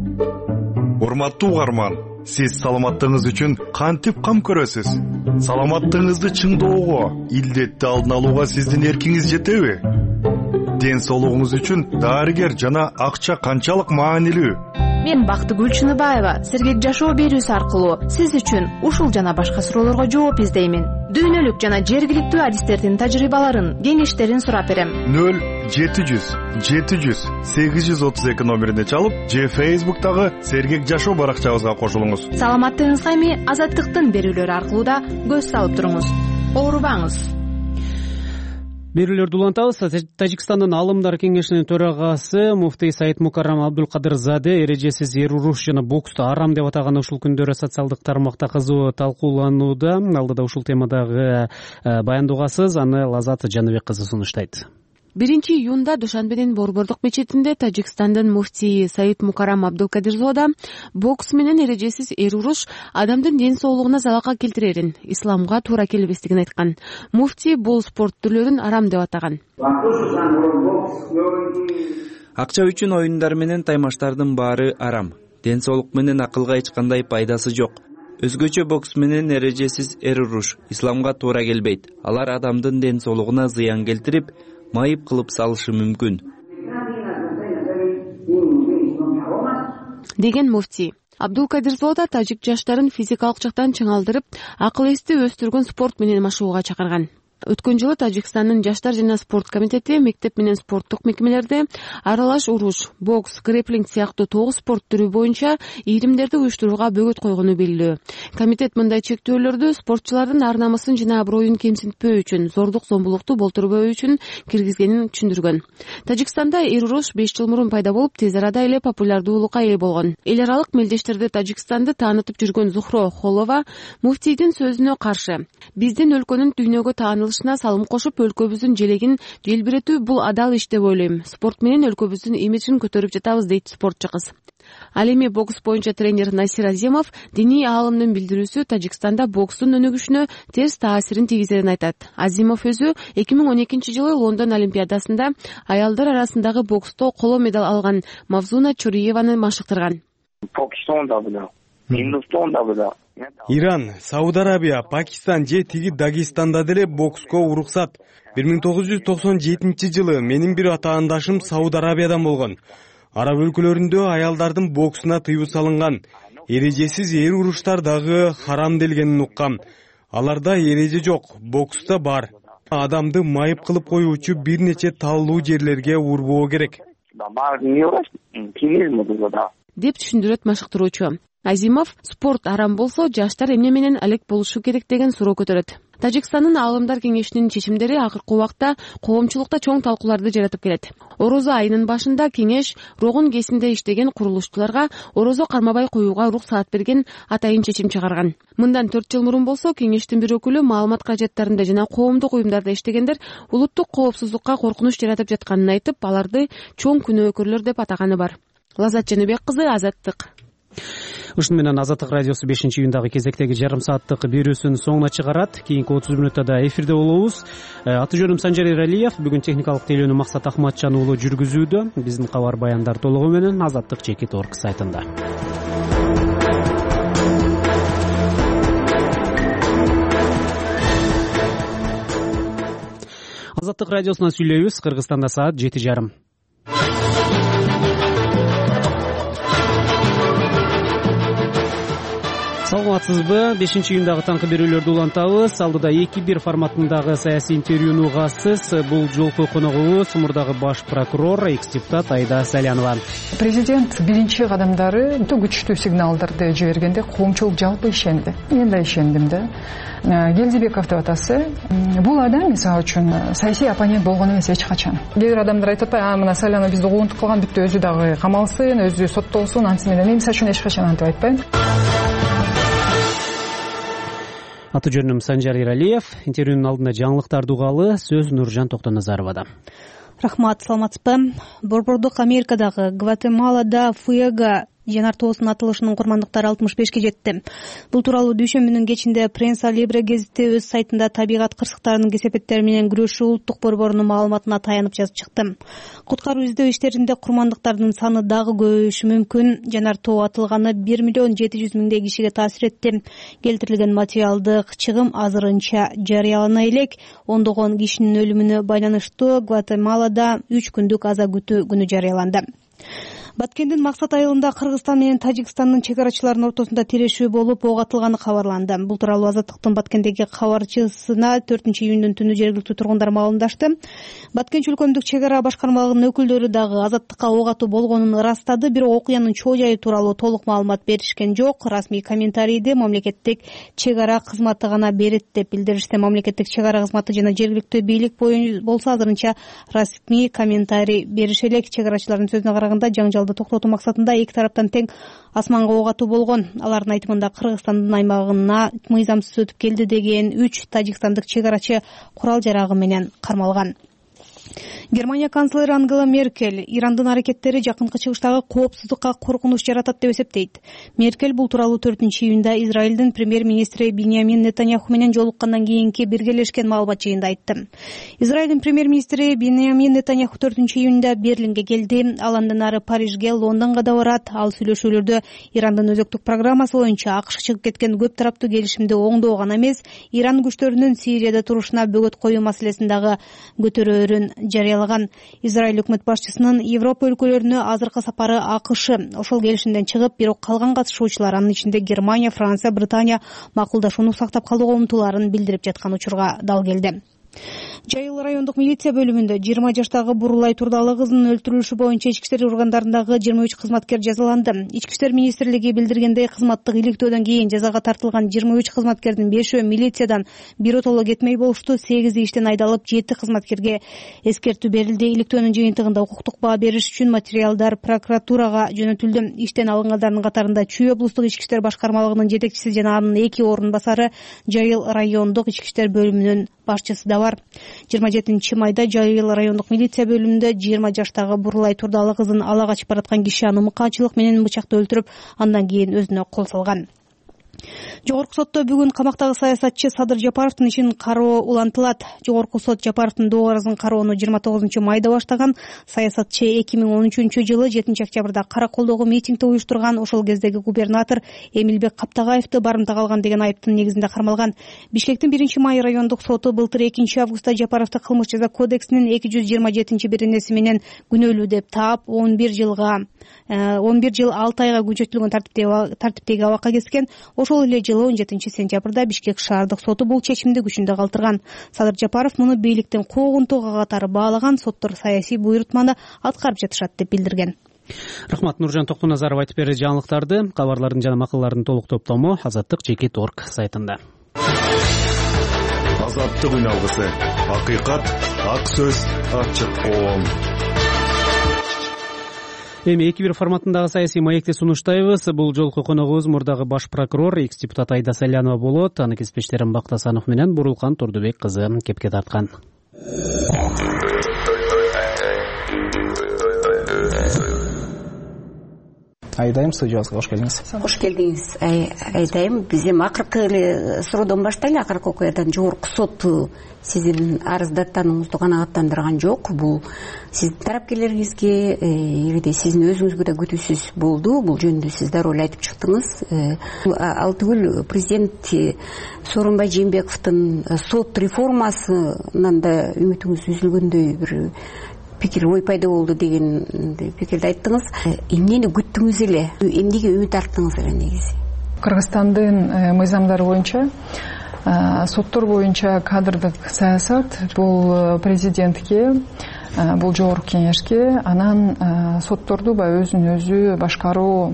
Урматтуу угарман, сиз саламаттыгыңыз үчүн кантип кам көрөсүз? Саламаттыгыңызды чыңдоого, илдетти алдын алууга сиздин эркиңиз жетеби? Ден соолугуңуз үчүн дарыгер жана акча канчалык маанилүү? Мен Бактыгүл Чыныбаева сергек жашоо берүүсү аркылуу сиз үчүн ушул жана башка суроолорго жооп издеймин. Дүйнөлүк жана жергиликтүү адистердин тажрыйбаларын, кеңештерин сурап берем. 0-700-832 номерине чалып, же Facebook'тагы сергек жашоо баракчабызга кошулуңуз. Саламаттыгыңызга эми Азаттыктын берүүлөрү аркылуу да көз салып туруңуз. Оорубаңыз. Берүүлөрдү улантабыз. Тажикстандын Алымдар кеңешинин төрагасы муфтий Саид Мукаррам Абдулкадырзаде эрежесиз эр уруш жана боксту арам деп атаган ушул күндөрү социалдык тармакта кызуу талкууланууда. Алдыда ушул темадагы баяндоогасыз аны Лазат Жаныбек кызы сунуштайт. 1-июнда Душанбенин Борбордук мечетинде Тажикстандын муфтийи Саид Мукаррам Абдулкадырзода бокс менен эрежесиз эр уруш адамдын ден соолугуна залалга келтирерин, исламга туура келбестигин айткан. Муфтий бул спорт түрлөрүн арам деп атаган. Акча үчүн оюндар менен таймаштардын баары арам. Ден соолук менен акылга эч кандай пайдасы жок. Өзгөчө бокс менен эрежесиз эр уруш исламга туура келбейт. Алар адамдын ден соолугуна зыян келтирип, майып кылып салышы мүмкүн деген муфтий. Абдулкадырзода тажик жаштарын физикалык жактан чыңалдырып, акыл эсти өстүргөн спорт менен машыгууга чакырган. Өткөн жылы Тажикстандын жаштар жана спорт комитети мектеп менен спорттук мекемелерде аралаш уруш, бокс, грэпплинг сыяктуу 9 спорт түрү боюнча ийримдерди уюштурууга бөгөт койгону белгилүү. Комитет мындай чектөөлөрдү спортчулардын ар намысын жана аброюн кемсинтпөө үчүн, зордук зомбулукту болтурбоо үчүн киргизгенин түшүндүргөн. Тажикстанда эр уруш 5 жыл мурун пайда болуп, тез арада эле популярдуулукка ээ болгон. Эл аралык мелдештерде Тажикстанды таанытып жүргөн Зухро Холова муфтийдин сөзүнө каршы: биздин өлкөнүн дүйнөгө таанылышына салым кошуп, өлкөбүздүн желегин желбиретүү бул адал иш деп ойлойм. Спорт менен өлкөбүздүн имиджин көтөрүп жатабыз, дейт спортчу кыз. Ал эми бокс боюнча тренер Насир Азимов диний аалымдын билдирүүсү Тажикстанда бокстун өнүгүшүнө терс таасирин тийгизерин айтат. Азимов өзү 2012 жылы Лондон Олимпиадасында аялдар арасындагы боксто коло медаль алган Мавзуна Чуриеваны машыктырган. Иран, Сауд Арабия, Пакистан же тиги Дагестанда деле бокско уруксат. 1997 жылы менин бир атаандашым Сауд Арабиядан болгон. Араб өлкөлөрүндө аялдардын боксуна тыюу салынган. Эрежесиз эр уруштар дагы харам делгенин уккам. Аларда эреже жок, бокста бар. Адамды майып кылып коюучу бир нече таллуу жерлерге урбоо керек. деп түшүндүрөт машыктыруучу. Азимов спорт арам болсо жаштар эмне менен алек болушу керек деген суроо көтөрөт. Тажикстандын аалымдар кеңешинин чечимдери акыркы убакта коомчулукта чоң талкууларды жаратып келет. Орозо айынын башында кеңеш Рогун КЭСинде иштеген курулушчуларга орозо кармабай коюуга уруксаат берген атайын чечим чыгарган. Мындан 4 жыл мурун болсо кеңештин бир өкүлү маалымат каражаттарында жана коомдук уюмдарда иштегендер улуттук коопсуздукка коркунуч жаратып жатканын айтып, аларды чоң күнөөкөрлөр деп атаганы бар. Лаззат Жаныбек кызы, Азаттык. Ушуну менен Азаттык радиосу 5-июндагы кезектеги жарым сааттык берүүсүн соңуна чыгарат. Кийинки 30 мүнөттө да эфирде болобуз. Аты жөнүм Санжар Эралиев. Бүгүн техникалык тейлөөнү Максат Ахматжан уулу жүргүзүүдө. Биздин кабар баяндар толугу менен Азаттык.org сайтында. Азаттык радиосунан сүйлөйбүз. Кыргызстанда саат 7:30. Саламатсызбы? 5-июндагы таңкы берүүлөрдү улантабыз. Алдыда 2-1 форматындагы саясий интервьюну угасыз. Бул жолку коногубуз мурдагы баш прокурор, экс-депутат Айда Салянова. Президент биринчи кадамдары өтө күчтүү сигналдарды жибергенде коомчулук жалпы ишенди. Мен да ишендим да. Гелдибеков деп атасы. Бул адам мисалы үчүн саясий оппонент болгон эмес эч качан. Кээ бир адамдар айтып атпайбы, мына Салянова бизди угунтук кылган, бүттү, өзү дагы камалсын, өзү соттолсун, антип мен мисалы үчүн эч качан антип айтпайм. Аты жөнүм Санжар Эралиев. Интервьюнун алдында жаңылыктарды угалы. Сөз Нуржан Токтоназаровада. Рахмат, саламатсызбы? Борбордук Америкадагы Гватемалада Фуэго жанар тоосунун атылышынын курмандыктары 65-ке жетти. Бул тууралуу дүйшөмбүнүн кечинде Пресса Либре гезити өз сайтында табигат кырсыктарынын кесепеттери менен күрөшүү улуттук борборунун маалыматына таянып жазып чыкты. Куткаруу издөө иштеринде курмандыктардын саны дагы көбөйүшү мүмкүн. Жанар тоо атылганы 1,7 миллион кишиге таасир этти. Келтирилген материалдык чыгым азырынча жарыялана элек. Ондогон кишинин өлүмүнө байланыштуу Гватемалада 3 күндүк аза күтүү күнү жарыяланды. Баткендин Максат айылында Кыргызстан менен Тажикстандын чек арачыларынын ортосунда тирешүү болуп, ок атылганы кабарланды. Бул тууралуу Азаттыктын Баткендеги кабарчысына 4-июндун түнү жергиликтүү тургундар маалымдашты. Баткен өлкөмдүк чек ара башкармалыгынын өкүлдөрү дагы Азаттыкка ок атуу болгонун ырастады, бирок окуянын чоо жайы тууралуу толук маалымат беришкен жок. Расмий комментарийди мамлекеттик чек ара кызматы гана берет деп билдиришти. Мамлекеттик чек ара кызматы жана жергиликтүү бийлик болсо азырынча расмий комментарий берише элек. Чек арачылардын сөзүнө караганда жаңжал токтотуу максатында эки тараптан тең асманга ок атуу болгон. Алардын айтымында Кыргызстандын аймагына мыйзамсыз өтүп келди деген 3 тажикстандык чек арачы курал жарагы менен кармалган. Германия канцлери Ангела Меркель Ирандын аракеттери жакынкы чыгыштагы коопсуздукка коркунуч жаратат деп эсептейт. Меркель бул тууралуу 4-июнда Израилдин премьер-министри Биньямин Нетаньяху менен жолуккандан кийинки биргелешкен маалымат жыйынында айтты. Израилдин премьер-министри Биньямин Нетаньяху 4-июнда Берлинге келди. Ал андан ары Парижге, Лондонго да барат. Ал сүйлөшүүлөрдө Ирандын өзөктүк программасы боюнча АКШ чыгып кеткен көп тараптуу келишимди оңдоо гана эмес, Иран күчтөрүнүн Сирияда турушуна бөгөт коюу маселесин дагы көтөрөөрүн жарыялаган. Израиль өкмөт башчысынын Европа өлкөлөрүнө азыркы сапары АКШ ошол келишимден чыгып, бирок калган катышуучулар, анын ичинде Германия, Франция, Британия макулдашууну сактап калууга умтулаарын билдирип жаткан учурга дал келди. Жайыл райондук милиция бөлүмүндө 20 жаштагы Бурулай Турдалы кызынын өлтүрүлүшү боюнча ички иштер органдарындагы 23 кызматкер жазаланды. Ички иштер министрлиги билдиргендей, кызматтык иликтөөдөн кийин жазага тартылган 23 кызматкердин 5-өө милициядан биротоло кетмей болушту. 8-и иштен айдалып, 7 кызматкерге эскертүү берилди. Иликтөөнүн жыйынтыгында укуктук баа бериш үчүн материалдар прокуратурага жөнөтүлдү. Иштен алынгандардын катарында Чүй облустук ички иштер башкармалыгынын жетекчиси жана анын 2 орун басары, Жайыл райондук ички иштер бөлүмүнүн башчысы да бар. 27 майда Жайыл райондук милиция бөлүмүндө 20 жаштагы Бурулай Турдалы кызын ала качып бараткан киши аны мыкаачылык менен бычакты өлтүрүп, андан кийин өзүнө кол салган. Жогорку сотто бүгүн камактагы саясатчы Садыр Жапаровдун ишин кароо улантылат. Жогорку сот Жапаровдун доо арызын кароону 29 майда баштаган. Саясатчы 2013 жылы 7 октябрда Караколдогу митингди уюштурган. Ошол кездеги губернатор Эмилбек Каптагаевди барымтага алган деген айыптын негизинде кармалган. Бишкектин 1-май райондук соту былтыр 2 августта Жапаровду кылмыш жаза кодексинин 227-биринеси менен күнөөлүү деп таап 11 жыл 6 айга күчөтүлгөн тартиптеги абакка кескен. Ошол эле жылы 17 сентябрда Бишкек шаардык соту бул чечимди күчүндө калтырган. Садыр Жапаров муну бийликтин куугунтугу катары баалаган, соттор саясий буйрутманы аткарып жатышат деп билдирген. Рахмат. Нуржан Токтоназаров айтып берди жаңылыктарды. Кабарлардын жана макалалардын толук топтому Азаттык.org сайтында. Азаттык үн алгысы. Акыйкат, ак сөз, ачык коом. Эми 2-1 форматындагы саясий маекти сунуштайбыз. Бул жолку коногубуз мурдагы баш прокурор, экс-депутат Айда Салянова болот. Аны кесиптештерим Бактасанов менен Бурулкан Турдубек кызы кепке тарткан. Айдайым, студиябызга кош келдиңиз. Кош келдиңиз. Айдайым, биз эми акыркы эле суроодон баштайлы. Акыркы окуядан жогорку сот сиздин арыздаттанууңузду канагаттандырган жок. Бул сиздин тарапкерлериңизге, эгерде сиздин өзүңүзгө да күтүүсүз болду. Бул жөнүндө сиз дароо эле айтып чыктыңыз. Ал түгүл, президент Сооронбай Жээнбековдун сот реформасынан да үмүтүңүз үзүлгөндөй бир пикир ой пайда болду деген пикирди айттыңыз. Эмнени күттүңүз эле? Эмнеге үмүт арттыңыз эле негизи? Кыргызстандын мыйзамдары боюнча соттор боюнча кадрдык саясат бул президентке, бул жогорку кеңешке, анан сотторду баягы өзүн өзү башкаруу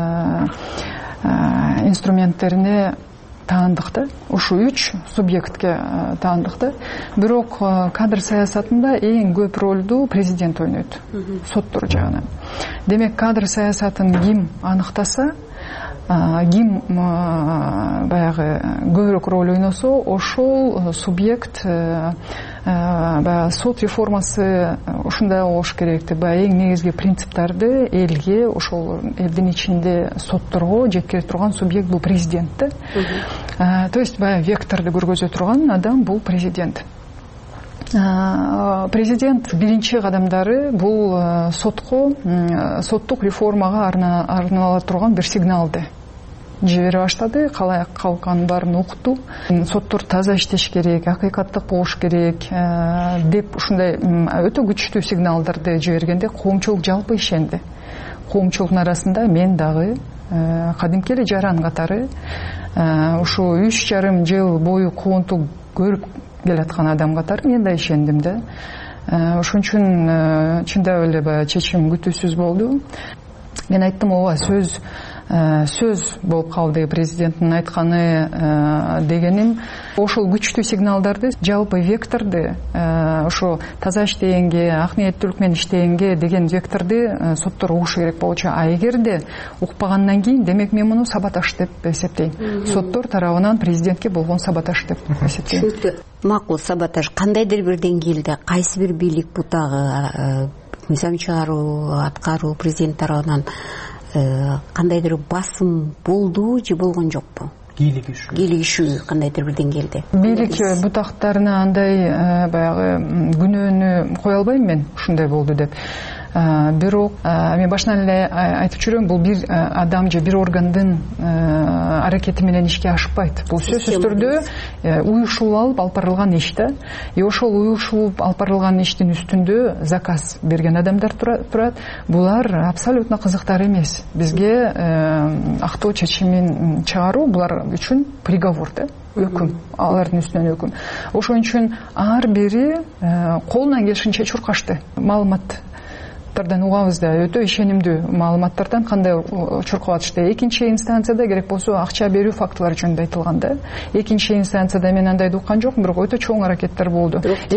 инструменттерине таандык да. Ушу 3 субъектке таандык да. Бирок кадр саясатында эң көп ролду президент ойнойт, соттор жагынан. Демек, кадр саясатын ким аныктаса, ким баягы көбүрөөк роль ойносо, ошол субъект баягы сот реформасы ушундай болуш керек деп баягы эң негизги принциптарды элге, ошол элдин ичинде сотторго жеткире турган субъект бул президент да. То есть баягы векторду көргөзө турган адам бул президент. Президент биринчи кадамдары бул соттук реформага арналара турган бир сигналды жибере баштады. Калай калганын баарын укту. Соттор таза иштеш керек, акыйкаттык болуш керек деп ушундай өтө күчтүү сигналдарды жибергенде коомчулук жалпы ишенди. Коомчулуктун арасында мен дагы кадимки эле жаран катары ушу 3,5 жыл бою куунтук көрүп келаткан адам катары мен да ишендим да. Ошон үчүн чындап эле баягы чечим күтүүсүз болду. Мен айттым, ооба, сөз болуп калды президенттин айтканы дегеним. Ошол күчтүү сигналдарды, жалпы векторду, ошо таза иштегенге, ак ниеттүүлүк менен иштегенге деген векторду соттор угушу керек болчу. А эгерде укпагандан кийин, демек мен муну саботаж деп эсептейм. Соттор тарабынан президентке болгон саботаж деп эсептейм. Макул саботаж кандайдыр бир деңгээлде кайсы бир бийлик бутагы, мыйзам чыгаруу, аткаруу президент тарабынан кандайдыр басым болду же болгон жокпу? Кийлигишүү кандайдыр бир деңгээлде. Бийлик бутактарына андай баягы күнөөнү кое албайм мен, ушундай болду деп. Бирок мен башынан эле айтып жүрөм, бул бир адам же бир органдын аракети менен ишке ашпайт. Бул сөзсүз түрдө уюшулуп алып барылган иш да. Ошол уюшулуп алып барылган иштин үстүндө заказ берген адамдар турат. Булар абсолютно кызыктар эмес. Бизге актоо чечимин чыгаруу булар үчүн приговор да. Өкүм, алардын үстүнөн өкүм. Ошон үчүн ар бири колунан келишинче чуркашты. Маалыматтардан угабыз да, өтө ишенимдүү маалыматтардан кандай чуркап атышты. Экинчи инстанцияда керек болсо акча берүү фактылары жөнүндө айтылган да. Экинчи инстанцияда мен андайды уккан жокмун, бирок өтө чоң аракеттер болду.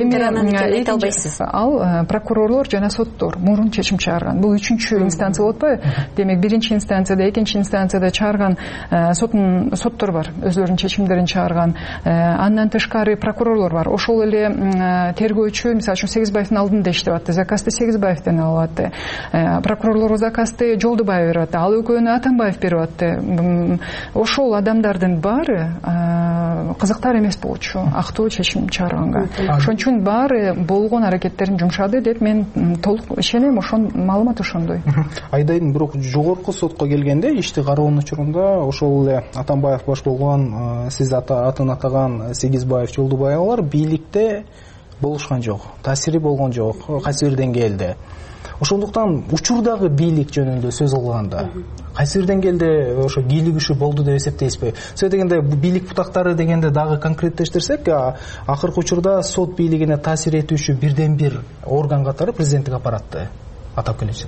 Ал прокурорлор жана соттор мурун чечим чыгарган. Бул үчүнчү инстанция болуп атпайбы? Демек, биринчи инстанцияда, экинчи инстанцияда чыгарган соттор бар, өзлөрүнүн чечимдерин чыгарган. Андан тышкары прокурорлор бар. Ошол эле тергөөчү, мисалы үчүн Сегизбаевдин алдында иштеп атты. Заказды Сегизбаевден алып атты. Прокурорлор заказды Жолдубаев берип атты. Ал экөөнү Атамбаев берип атты. Ошол адамдардын баары кызыктар эмес болчу актоо чечим чыгарганга. Ошон үчүн баары болгон аракеттерин жумшады деп мен толук ишенем. Ошон маалымат ошондой. Айдайдын бирок жогорку сотко келгенде ишти кароонун учурунда ошол эле Атамбаев баш болгон, сиз атын атаган Сегизбаев, Жолдубаевлар бийликте болушкан жок, таасири болгон жок кайсы бир деңгээлде. Ошондуктан учурдагы бийлик жөнүндө сөз кылганда кайсы бир деңгээлде ошо кийлигишүү болду деп эсептейсизби? Сөз дегенде бийлик бутактары дегенде дагы конкреттештирсек, акыркы учурда сот бийлигине таасир этүүчү бирден бир орган катары президенттик аппаратты атап келе жатабыз.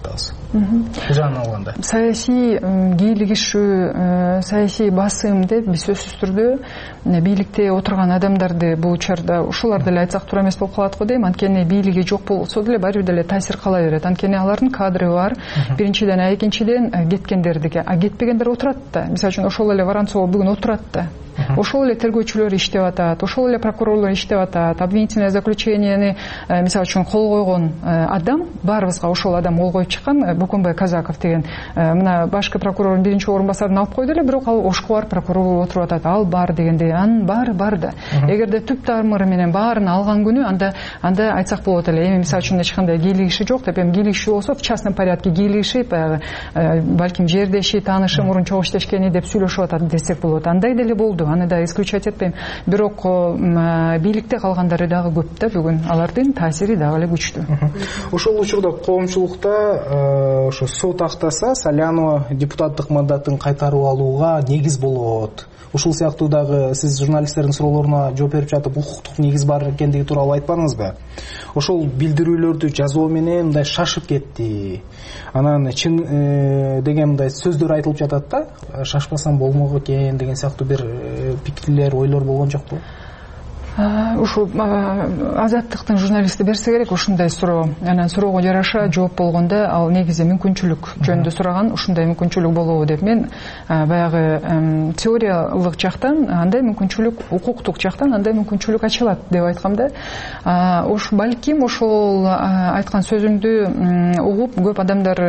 жана алганда саясий кийлигишүү, саясий басым деп биз сөзсүз түрдө бийликте отурган адамдарды бул учурда ушулар деле айтсак туура эмес болуп калат го дейм. Анткени бийлиги жок болсо деле баары бир деле таасир кала берет. Анткени алардын кадры бар. Биринчиден, экинчиден кеткендердики, кетпегендер отурат да. Мисалы үчүн ошол эле Воронцова бүгүн отурат да. Ошол эле тергөөчүлөр иштеп атат, ошол эле прокурорлор иштеп атат. Обвинительное заключениени мисалы үчүн кол койгон адам, баарыбызга ошол адам кол коюп чыккан, Бөкөнбай Казаков деген мына башкы прокурордун биринчи орун басарын алып койду эле, бирок ал Ошкуар прокурор болуп отуруп атат. Ал бар дегенде, анын баары бар да. Эгерде түп тамыры менен баарын алган күнү анда айтсак болот эле. Эми мисалы үчүн эч кандай кийлигиши жок деп, эми кийлигиши болсо в частном порядке кийлигишип, балким жердеши, таанышы, мурун чогуу иштешкени деп сүйлөшүп атат десек болот. Андай деле болду. Аны да исключать этпейм. Бирок бийликте калгандары дагы көп да бүгүн. Алардын таасири дагы эле күчтүү. Ошол учурда коомчулукта ошо сот актаса Салянова депутаттык мандатын кайтарып алууга негиз болот. Ушул сыяктуу дагы сиз журналисттердин суроолоруна жооп берип жатып укуктук негиз бар экендиги тууралуу айтпадыңызбы? Ошол билдирүүлөрдү жазуу менен мындай шашып кетти. Анан чын деген мындай сөздөр айтылып жатат да, шашпасам болмок экен деген сыяктуу бир пикирлер, ойлор болгон жокпу? Ушу Азаттыктын журналисти берсе керек ушундай суроо. Анан суроого жараша жооп болгондо ал негизи мүмкүнчүлүк жөнүндө сураган, ушундай мүмкүнчүлүк болобу деп. Мен баягы теориялык жактан андай мүмкүнчүлүк, укуктук жактан андай мүмкүнчүлүк ачылат деп айткам да. Балким ошол айткан сөзүмдү угуп көп адамдар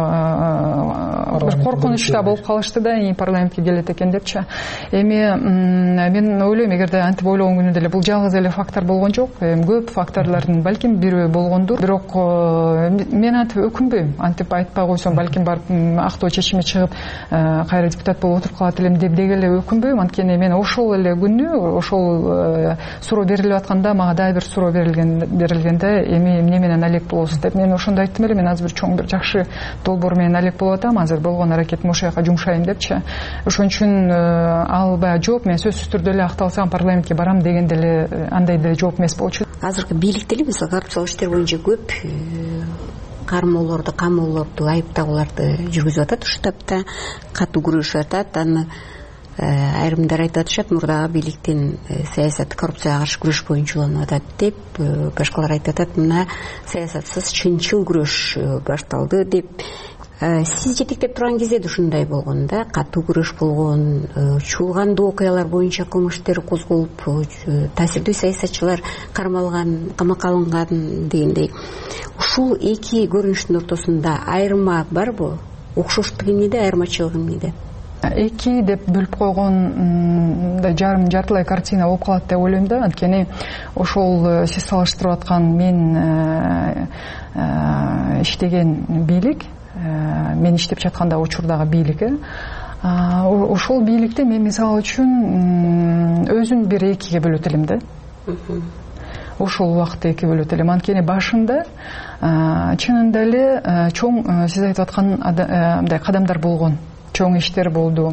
бир коркунучта болуп калышты да, парламентке келет экен депчи. Эми мен ойлойм, эгерде антип ойлогон күнү деле бул жалгыз эле фактор болгон жок. Көп факторлордун балким бирөө болгондур. Бирок мен антип өкүнбөйм. Антип айтпай койсом балким барып актоо чечими чыгып кайра депутат болуп отуруп калат элем деп деги эле өкүнбөйм. Анткени мен ошол эле күнү ошол суроо берилип атканда мага дагы бир суроо берилгенде эми эмне менен алек болосуз деп мен ошондо айттым эле, мен азыр бир чоң бир жакшы долбоор менен алек болуп атам, азыр болгон аракетим ошол жака жумшайм депчи. Ошон үчүн ал баягы жооп мен сөзсүз түрдө эле акталсам парламентке барам деген деле андай деле жооп эмес болчу. Азыркы бийлик деле мисалы коррупциялык иштер боюнча көп кармоолорду, камоолорду, айыптоолорду жүргүзүп атат. Ушул тапта катуу күрөшүп атат. Аны айрымдар айтып атышат, мурдагы бийликтин саясаты коррупцияга каршы күрөш боюнча уланып атат деп, башкалар айтып атат, мына саясатсыз чынчыл күрөш башталды деп. Сиз жетектеп турган кезде да ушундай болгон да, катуу күрөш болгон, чуулгандуу окуялар боюнча кылмыш иштери козголуп, таасирдүү саясатчылар кармалган, камакка алынган дегендей. Ушул эки көрүнүштүн ортосунда айырма барбы? Окшоштугу эмнеде, айырмачылыгы эмнеде? Эки деп бөлүп койгон жартылай картина болуп калат деп ойлойм да. Анткени ошол сиз салыштырып аткан мен иштеген бийлик, мен иштеп жатканда учурдагы бийлиги, ошол бийликти мен мисалы үчүн өзүн бир экиге бөлөт элем да. Ошол убакытта экиге бөлөт элем. Анткени башында чынында эле чоң сиз айтып аткан мындай кадамдар болгон, чоң иштер болду.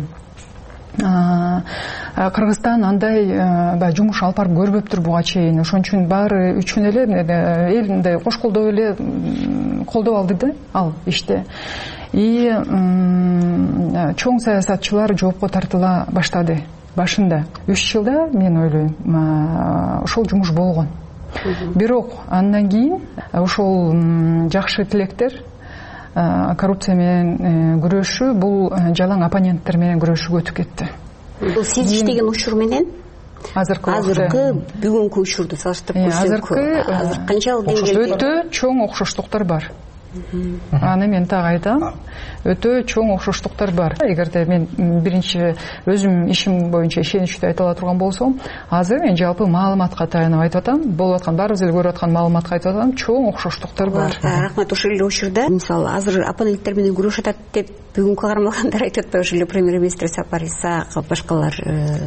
Кыргызстан андай жумуш алып барып көрбөптүр буга чейин. Ошон үчүн баары үчүн эле эл мындай кош колдоп эле колдоп алды да ал иште. И чоң саясатчылар жоопко тартыла баштады башында. 3 жылда мен ойлойм ошол жумуш болгон. Бирок андан кийин ошол жакшы тилектер коррупция менен күрөшүү бул жалаң оппоненттер менен күрөшүүгө өтүп кетти. Бул сиз иштеген учур менен азыркы бүгүнкү учурду салыштырып көрсөк, азыр канчалык деңгээлде өтө чоң окшоштуктар бар. Аны мен так айтам, өтө чоң окшоштуктар бар. Эгерде мен биринчи өзүм ишим боюнча ишеничтүү айта ала турган болсом, азыр мен жалпы маалыматка таянып айтып атам, болуп аткан баарыбыз эле көрүп аткан маалыматка айтып атам, чоң окшоштуктар бар. Рахмат. Ошол эле учурда мисалы азыр оппоненттер менен күрөшүп атат деп бүгүнкү кармалгандар айтып атпайбы? Ошол эле премьер-министр Сапар Исаков, башкалар.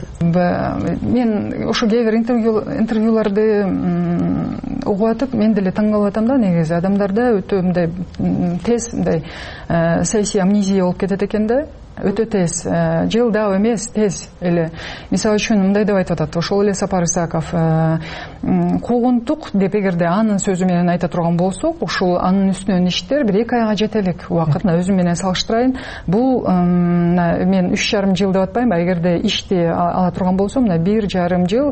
Мен ошо кээ бир интервьюларды угуп атып, мен деле таң калып атам да, негизи адамдарда өтө мындай тез мындай саясий амнезия болуп кетет экен да. өтө тез, жылдап эмес, тез эле. Мисалы үчүн мындай деп айтып атат, ошол эле Сапар Исаков куугунтук деп эгерде анын сөзү менен айта турган болсок, ушул анын үстүнөн иштер 1-2 айга жете элек убакытына өзүм менен салыштырайын. Бул мен 3,5 жыл деп атпайм, эгерде ишти ала турган болсом, 1,5 жыл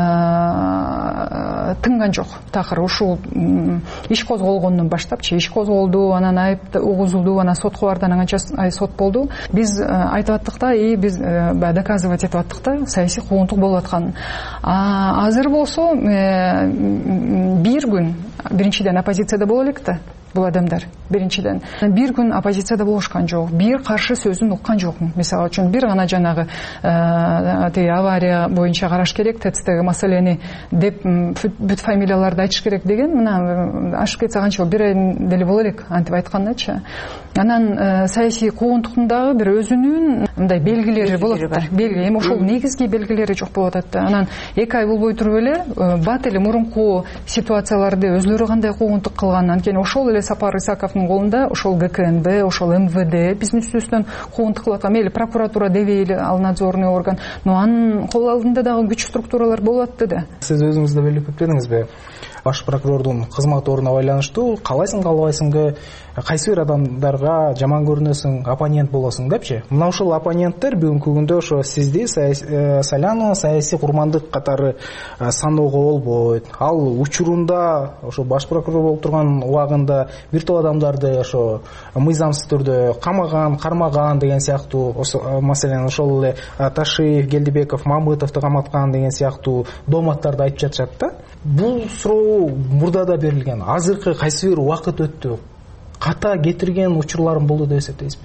тынган жок. Такыр ушул иш козголгондон баштапчы, иш козголду, анан айып угузулду, анан сотко барды, анан канча ай сот болду. Биз айтып аттык да, биз доказывать этип аттык да, саясий куугунтук болуп атканын. Азыр болсо бир күн биринчиден оппозицияда боло элек да бул адамдар. Биринчиден бир күн оппозицияда болушкан жок, бир каршы сөзүн уккан жокмун. Мисалы үчүн бир гана жанагы авария боюнча караш керек, ТЭЦтеги маселени деп бүт фамилияларды айтыш керек деген, мына ашып кетсе канча бир ай деле боло элек антип айткандачы. Анан саясий куугунтуктун дагы бир өзүнүн мындай белгилери болот да. Белги, эми ошол негизги белгилери жок болуп атат да. Анан 2 ай болбой туруп эле бат эле мурунку ситуацияларды өзлөрү кандай куугунтук кылган, анткени ошол эле Сапар Исаковдун колунда ошол ГКНБ, ошол МВД биздин үстүбүздөн куугунтук кылып аткан. Мейли прокуратура дебейли, ал надзорный орган, но анын кол алдында дагы күч структуралар болуп атты да. Сиз өзүңүз да билип кетпедиңизби? Баш прокурордун кызмат ордуна байланыштуу каалайсың каалабайсыңбы, кайсы бир адамдарга жаман көрүнөсүң, оппонент болосуң депчи. Мына ушул оппоненттер бүгүнкү күндө ошо сизди Соляны саясий курмандык катары саноого болбойт. Ал учурунда ошо баш прокурор болуп турган убагында бир топ адамдарды ошо мыйзамсыз түрдө камаган, кармаган деген сыяктуу, маселен ошол эле Ташиев, Келдибеков, Мамытовду каматкан деген сыяктуу дооматтарды айтып жатышат да. Бул суроо мурда да берилген. Азыркы кайсы бир убакыт өттү, ката кетирген учурларым болду деп эсептейсизби?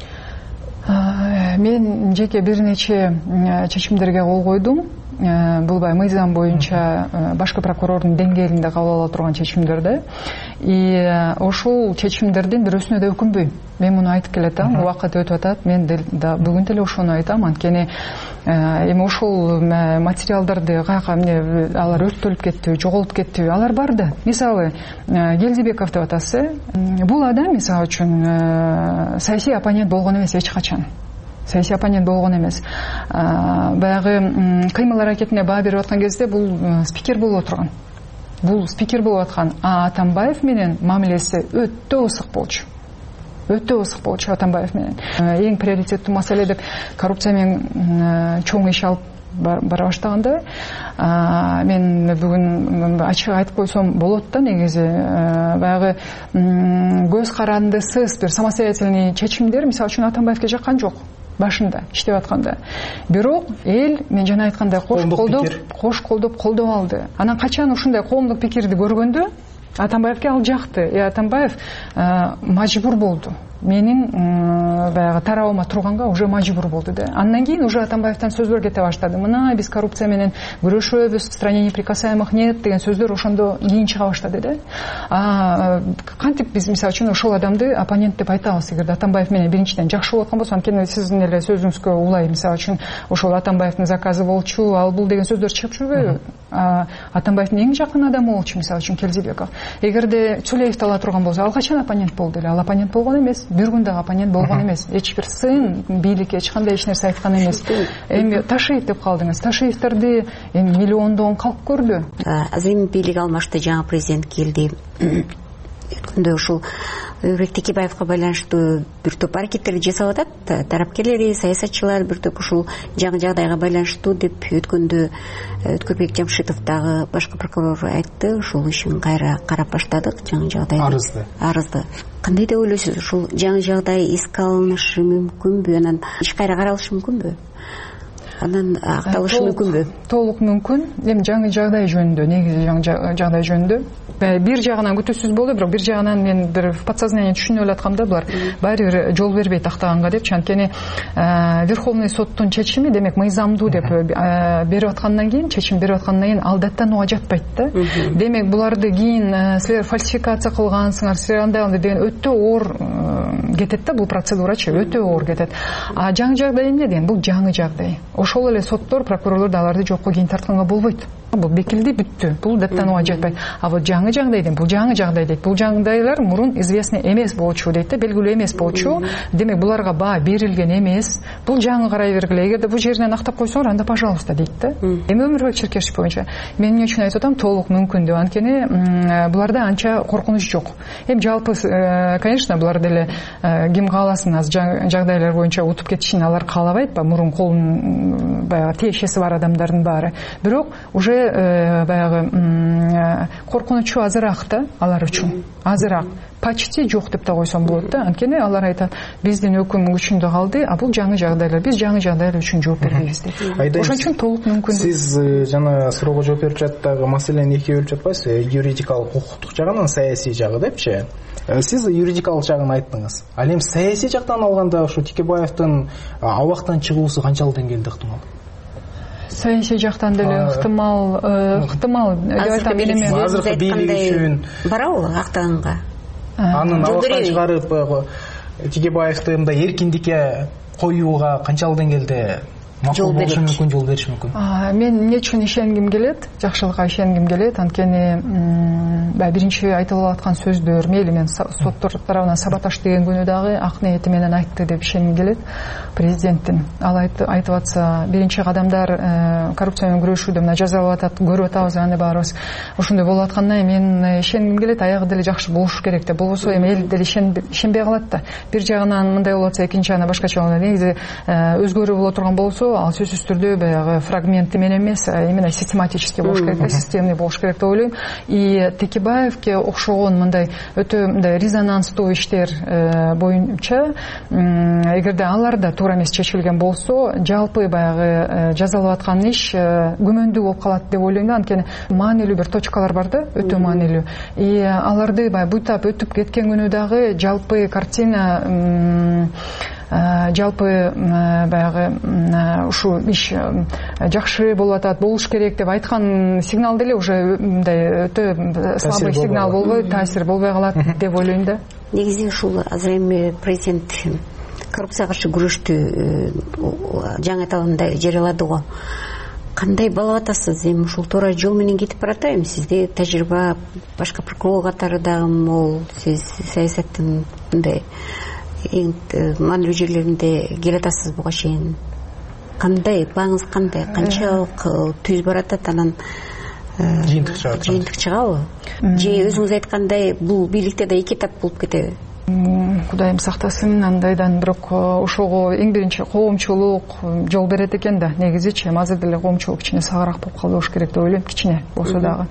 Мен жеке бир нече чечимдерге кол койдум. Бул мыйзам боюнча башкы прокурордун деңгээлинде кабыл ала турган чечимдер да. И ошол чечимдердин бирөөсүнө да өкүнбөйм. Мен муну айтып келатам, убакыт өтүп атат. Мен да бүгүн деле ошону айтам, анткени эми ошол материалдарды алар өрттөлүп кеттиби, жоголуп кеттиби, алар бар да. Мисалы, Келдибеков деп атасы, бул адам мисалы үчүн саясий оппонент болгон эмес эч качан. Саясий оппонент болгон эмес. Баягы кыймыл аракетине баа берип аткан кезде бул спикер болуп отурган. Бул спикер болуп аткан. Атамбаев менен мамилеси өтө ысык болчу. Өтө ысык болчу Атамбаев менен. Эң приоритеттүү маселе деп коррупция менен чоң иш алып бара баштаганда, мен бүгүн ачык айтып койсом болот да, негизи баягы көз карандысыз бир самостоятельный чечимдер мисалы үчүн Атамбаевге жаккан жок. Башында иштеп атканда. Бирок эл мен жана айткандай кош колдоп алды. Анан качан ушундай коомдук пикирди көргөндө Атамбаевге ал жакты. Атамбаев мажбур болду. Менин баягы тарабыма турганга уже мажбур болду да. Андан кийин уже Атамбаевтан сөздөр кете баштады. Мына биз коррупция менен күрөшөбүз, в стране неприкасаемых нет деген сөздөр ошондо кийин чыга баштады да. Кантип биз мисалы үчүн ошол адамды оппонент деп айтабыз, эгерде Атамбаев менен биринчиден жакшы болуп аткан болсо, анткени сиздин эле сөзүңүзгө улай, мисалы үчүн ошол Атамбаевдин заказы болчу, ал бул деген сөздөр чыгып жүрбөйбү? Атамбаевдин эң жакын адамы болчу мисалы үчүн Келдибеков. Эгерде Чулеевди ала турган болсо, ал качан оппонент болду эле? Ал оппонент болгон эмес. Бир күндө оппонент болгон эмес. Эч бир сын, бийликке эч кандай эч нерсе айткан эмес. Эми Ташиев деп калдыңыз. Ташиевтерди эми миллиондон калп көрдү. Азыр эми бийлик алмашты, жаңы президент келди. Өткөндө ушул Өрүк Текебаевга байланыштуу бир топ аракеттерди жасап атат. Тарапкерлери, саясатчылар бир топ ушул жаңы жагдайга байланыштуу деп өткөндө Өткөрбек Жамшитов дагы башкы прокурор айтты. Ушул ишин кайра карап баштадык, жаңы жагдайды. Арызды. Кандай деп ойлойсуз? Ушул жаңы жагдай эске алынышы мүмкүнбү? Анан иш кайра каралышы мүмкүнбү? Анан акталышы мүмкүнбү? Толук мүмкүн. Эми жаңы жагдай жөнүндө, негизи жаңы жагдай жөнүндө бир жагынан күтүүсүз болду, бирок бир жагынан мен бир в подсознании түшүнүп аткамда булар баары бир жол бербейт актаганга депчи. Анткени Верховный соттун чечими, демек мыйзамдуу деп берип аткандан кийин, чечим берип аткандан кийин ал даттанууга жатпайт да. Демек буларды кийин силер фальсификация кылгансыңар, силер андай деген өтө оор кетет да, бул процедурачы өтө оор кетет. Жаңы жагдай эмне деген? Бул жаңы жагдай. Ошол эле соттор, прокурорлор аларды жокко кийин тартканга болбойт. бул бекилди, бүттү, бул даттанууга жатпайт. А вот жаңы жагдай дейт, бул жаңы жагдай дейт. Бул жагдайлар мурун известный эмес болчу дейт да, белгилүү эмес болчу. Демек буларга баа берилген эмес. Бул жаңы карай бергиле. Эгерде бул жеринен актап койсоңор, анда пожалуйста дейт да. Эми Өмүрбек Черкешев боюнча мен эмне үчүн айтып атам, толук мүмкүн деп. Анткени буларда анча коркунуч жок. Эми жалпы, конечно, булар деле ким кааласын аз жагдайлар боюнча утуп кетишин алар каалабайт ба, мурун колун баягы тиешеси бар адамдардын баары. Бирок уже баягы коркунучу азыраак да алар үчүн. Азыраак. Почти жок деп да койсом болот да. Анткени алар айтат, биздин өкүм күчүндө калды, а бул жаңы жагдайлар. Биз жаңы жагдайлар үчүн жооп бербейбиз дейт. Ошон үчүн толук мүмкүн. Сиз жана суроого жооп берип жатдагы маселени экиге бөлүп жатпайсызбы? Юридикалык, укуктук жагынан саясий жагы депчи. Сиз юридикалык жагын айттыңыз. Ал эми саясий жактан алганда ушу Текебаевдин абактан чыгуусу канчалык деңгээлде ыктымал? Саясий жактан деле ыктымал деп айтам. Азыркы бийлик үчүн барабы актаганга? Анын абактан чыгарып Текебаевди мындай эркиндикке коюуга канчалык деңгээлде жол бериши мүмкүн? Мен эмне үчүн ишенгим келет, жакшылыкка ишенгим келет. Анткени биринчи айтылып аткан сөздөр, мейли мен соттор тарабынан саботаж деген күнү дагы ак ниети менен айтты деп ишенгим келет президенттин. Ал айтып атса, биринчи кадамдар коррупция менен күрөшүүдө мына жазалап атат, көрүп атабыз, аны баарыбыз. Ошондой болуп аткандан мен ишенгим келет, аягы деле жакшы болуш керек деп. Болбосо эми эл деле ишенбей калат да. Бир жагынан мындай болуп атса, экинчи жагынан башкача болот. Негизи өзгөрүү боло турган болсо, ал сөзсүз түрдө баягы фрагменти менен эмес, именно систематически болуш керек да, системный болуш керек деп ойлойм. И Текебаевке окшогон мындай өтө мындай резонанстуу иштер боюнча, эгерде алар да туура эмес чечилген болсо, жалпы баягы жазалап аткан иш күмөндүү болуп калат деп ойлойм да. Анткени маанилүү бир точкалар бар да, өтө маанилүү. И аларды баягы буйтап өтүп кеткен күнү дагы жалпы картина, жалпы баягы ушул иш жакшы болуп атат, болуш керек деп айткан сигнал деле уже мындай өтө слабый сигнал болбой, таасир болбой калат деп ойлойм да. Негизи ушул азыр эми президент коррупцияга каршы күрөштү жаңы этабында жарыялады го. Кандай балап атасыз? Эми ушул туура жол менен кетип баратабы? Сизде тажрыйба башка прокурор катары дагы мол, сиз саясаттын мындай эң маанилүү жерлеринде келатасыз буга чейин. Кандай бааңыз кандай? Канчалык түз баратат, анан жыйынтык чыгабы? Же өзүңүз айткандай бул бийликте да эки этап болуп кетеби? Кудайым сактасын андайдан. Бирок ошого эң биринчи коомчулук жол берет экен да. Негизичи азыр деле коомчулук кичине сагыраак болуп калыш керек деп ойлойм, кичине болсо дагы.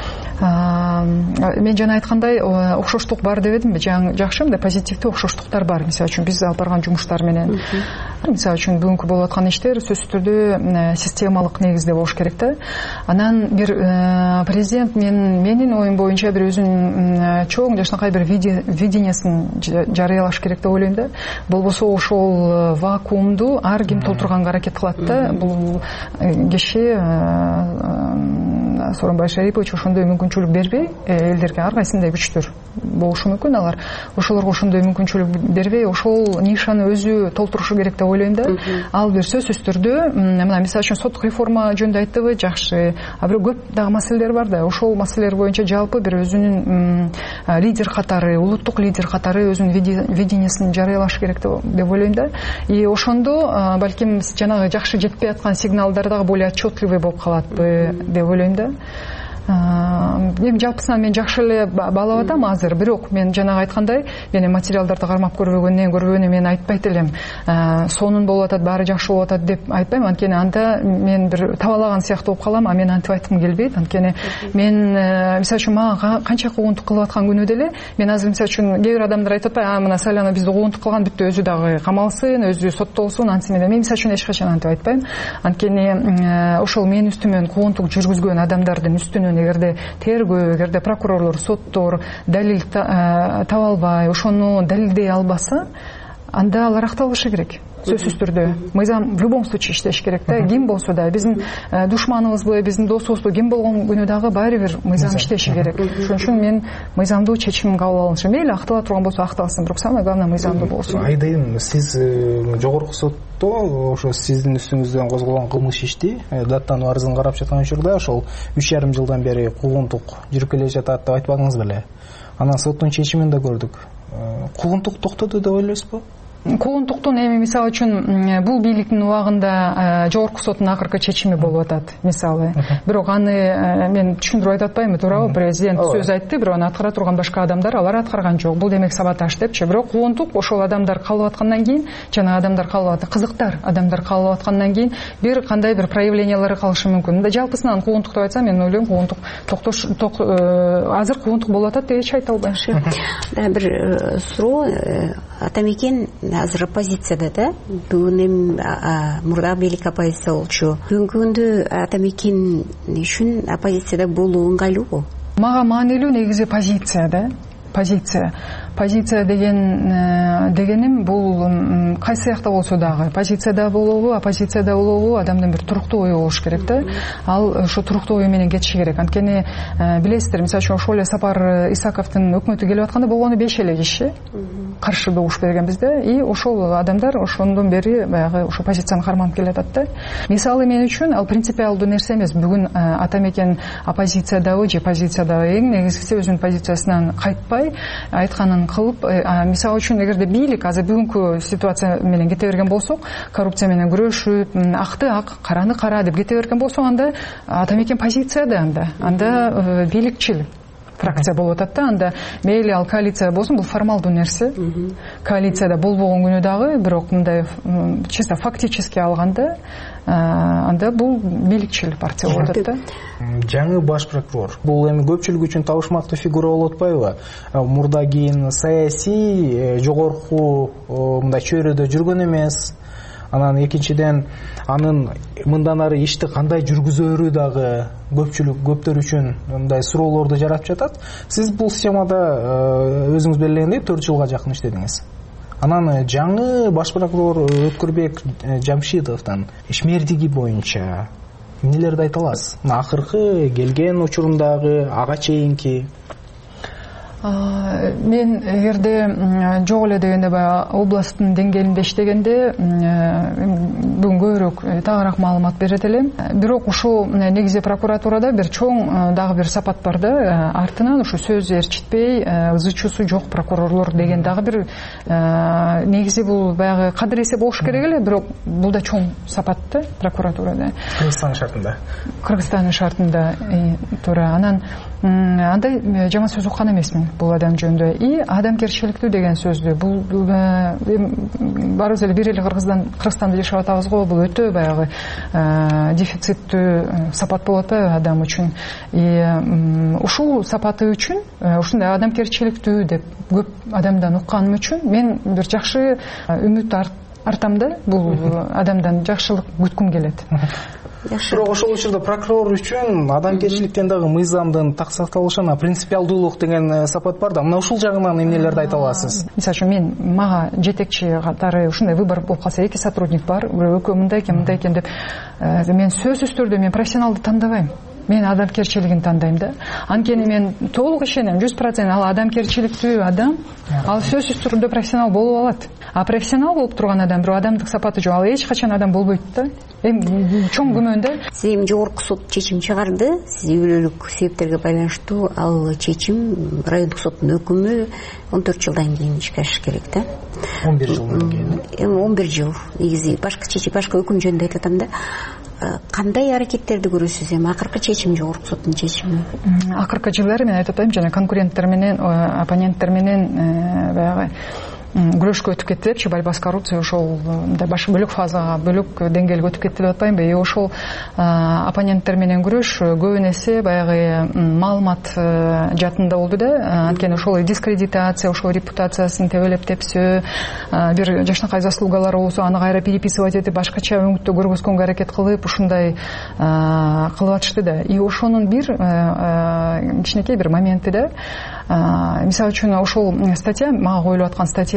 Мен жана айткандай окшоштук бар деп эдимби? Жакшы мындай позитивдүү окшоштуктар бар. Мисалы үчүн биз алып барган жумуштар менен, мисалы үчүн бүгүнкү болуп аткан иштер сөзсүз түрдө системалык негизде болуш керек да. Анан бир президент менин оюм боюнча бир өзүнүн чоң жакшынакай бир видениясын жарыялаш керек деп ойлойм да. Болбосо ошол вакуумду ар ким толтурганга аракет кылат да. Бул киши Сооронбай Шарипович ошондой мүмкүнчүлүк бербей, элдерге ар кайсындай күчтөр болушу мүмкүн, алар ошолорго ошондой мүмкүнчүлүк бербей, ошол нишаны өзү толтурушу керек деп ойлойм да. Ал бир сөзсүз түрдө, мына мисалы үчүн соттук реформа жөнүндө айттыбы, жакшы. А бирок көп дагы маселелер бар да. Ошол маселелер боюнча жалпы бир өзүнүн лидер катары, улуттук лидер катары өзүнүн видениясын жарыялаш керек деп ойлойм да. И ошондо балким жанагы жакшы жетпей аткан сигналдар дагы более отчетливый болуп калатпы деп ойлойм да. Эми жалпысынан мен жакшы эле баалап атам азыр, бирок мен жанагы айткандай, мен материалдарды кармап көрбөгөнү мен айтпайт элем. Сонун болуп атат, баары жакшы болуп атат деп айтпайм. Анткени анда мен бир табалаган сыяктуу болуп калам, а мен антип айткым келбейт. Анткени мен мисалы үчүн мага канча куугунтук кылып аткан күнү деле, мен азыр мисалы үчүн кээ бир адамдар айтып атпайбы, мына Сайлана бизди куугунтук кылган, бүттү, өзү дагы камалсын, өзү соттолсун, антсын. Мен мисалы үчүн эч качан антип айтпайм. Анткени ошол менин үстүмөн куугунтук жүргүзгөн адамдардын үстүнөн эгерде тергөө, эгерде прокурорлор, соттор далил таба албай, ошону далилдей албаса, анда алар акталышы керек. сөзсүз түрдө мыйзам в любом случае иштеш керек да. Ким болсо да, биздин душманыбызбы, биздин досубузбу, ким болгон күнү дагы баары бир мыйзам иштеши керек. Ошон үчүн мен мыйзамдуу чечим кабыл алыншы. Мейли актала турган болсо акталсын, бирок самое главное мыйзамдуу болсун. Айдайын, сиз жогорку сотто ошо сиздин үстүңүздөн козголгон кылмыш ишти даттануу арызын карап жаткан учурда ошол 3,5 жылдан бери куугунтук жүрүп келе жатат деп айтпадыңыз беле? Анан соттун чечимин да көрдүк. Куугунтук токтоду деп ойлойсузбу? Куугунтуктун эми мисалы үчүн бул бийликтин убагында жогорку соттун акыркы чечими болуп атат мисалы. Бирок аны мен түшүндүрүп айтып атпайбынбы, туурабы? Президент сөз айтты, бирок аны аткара турган башка адамдар алар аткарган жок. Бул демек саботаж депчи. Бирок куугунтук ошол адамдар калып аткандан кийин, жана адамдар калып атат, кызыктар адамдар калып аткандан кийин бир кандай бир проявлениялары калышы мүмкүн. Мында жалпысынан куугунтук деп айтсам, мен ойлойм куугунтук азыр куугунтук болуп атат деп эч айта албайм. Бир суроо, атамекен азыр оппозицияда да, бүгүн эми мурда бийлик оппозиция болчу. Бүгүнкү күндө атамекен үчүн оппозицияда болуу ыңгайлуубу? Мага маанилүү негизи позиция да. Позиция дегеним бул кайсы жакта болсо дагы позицияда болобу, оппозицияда болобу, адамдын бир туруктуу ою болуш керек да. Ал ошо туруктуу ою менен кетиши керек. Анткени билесиздер, мисалы үчүн ошол эле Сапар Исаковдун өкмөтү келип атканда болгону 5 эле киши каршы добуш бергенбиз да. И ошол адамдар ошондон бери баягы ошо позицияны карманып келатат да. Мисалы мен үчүн ал принципиалдуу нерсе эмес. Бүгүн атамекен оппозициядабы же позициядабы, эң негизгиси өзүнүн позициясынан кайтпай, айтканын кылып, мисалы үчүн эгерде бийлик азыр бүгүнкү ситуация менен кете берген болсок, коррупция менен күрөшүп, акты ак, караны кара деп кете берген болсо, анда атамекен позицияда, анда бийликчил фракция болуп атат да. Анда мейли ал коалиция болсун, бул формалдуу нерсе. Коалицияда болбогон күнү дагы, бирок мындай чисто фактически алганда, анда бул бийликчил партия болуп атат да. Жаңы баш прокурор бул эми көпчүлүк үчүн табышмактуу фигура болуп атпайбы? Мурда кийин саясий жогорку мындай чөйрөдө жүргөн эмес. Анан экинчиден анын мындан ары ишти кандай жүргүзөрү дагы көптөр үчүн мындай суроолорду жаратып жатат. Сиз бул схемада өзүңүз белгилегендей 4 жылга жакын иштедиңиз. Анан жаңы баш прокурор Өткүрбек Жамшидовдун ишмердиги боюнча эмнелерди айта аласыз? Акыркы келген учурундагы ага чейинки? Мен эгерде жок эле дегенде баягы областтын деңгээлинде иштегенде бүгүн көбүрөөк тагыраак маалымат берет элем. Бирок ушул негизи прокуратурада бир чоң дагы бир сапат бар да. Артынан ушу сөз ээрчитпей, ызычуусу жок прокурорлор деген дагы бир негизи бул баягы кадыр эсе болуш керек эле, бирок бул да чоң сапат да прокуратурада. Кыргызстандын шартында туура. Анан андай жаман сөз уккан эмесмин бул адам жөнүндө. И адамгерчиликтүү деген сөздү бул барыбыз эле бир эле Кыргызстанда жашап атабыз го, бул өтө баягы дефициттүү сапат болот адам үчүн. И ушул сапаты үчүн, ушундай адамгерчиликтүү деп көп адамдан укканым үчүн мен бир жакшы үмүт артам да, бул адамдан жакшылык күткүм келет. Бирок ошол учурда прокурор үчүн адамгерчиликтен дагы мыйзамдын так сакталышына принципиалдуулук деген сапат бар да. Мына ушул жагынан эмнелерди айта аласыз? Мисалы үчүн мага жетекчи катары ушундай выбор болуп калса, эки сотрудник бар, экөө мындай экен деп, мен сөзсүз түрдө мен профессионалды тандабайм. Мен адамгерчилигин тандайм да. Анткени мен толук ишенем, 100% ал адамгерчиликтүү адам, ал сөзсүз түрдө профессионал болуп алат. А профессионал болуп турган адам, бирок адамдык сапаты жок, ал эч качан адам болбойт да. Эми чоң күмөн да. Сиз жогорку сот чечим чыгарды, сиз үй бүлөлүк себептерге байланыштуу ал чечим райондук соттун өкүмү 14 жылдан кийин ишке ашыш керек да. 11 жылдан кийин. Эми 11 жыл. Негизи башка чечим, башка өкүм жөнүндө айтып атам да. Кандай аракеттерди көрөсүз? Эми акыркы чечим, жогорку соттун чечими? Акыркы жылдары мен айтып атайм, жана конкуренттер менен, оппоненттер менен баягы күрөшкө өтүп кетти депчи, борьба с коррупцией ошол мындай башка бөлөк фазага, бөлөк деңгээлге өтүп кетти деп атпаймынбы? И ошол оппоненттер менен күрөш көбүн эсе баягы маалымат жаатында болду да. Анткени ошол дискредитация, ошол репутациясын тебелеп тепсөө, бир жакшынакай заслугалары болсо аны кайра переписывать этип, башкача өңүттө көргөзгөнгө аракет кылып, ушундай кылып атышты да. И ошонун бир кичинекей бир моменти да. Мисалы үчүн ошол статья, мага коюлуп аткан статья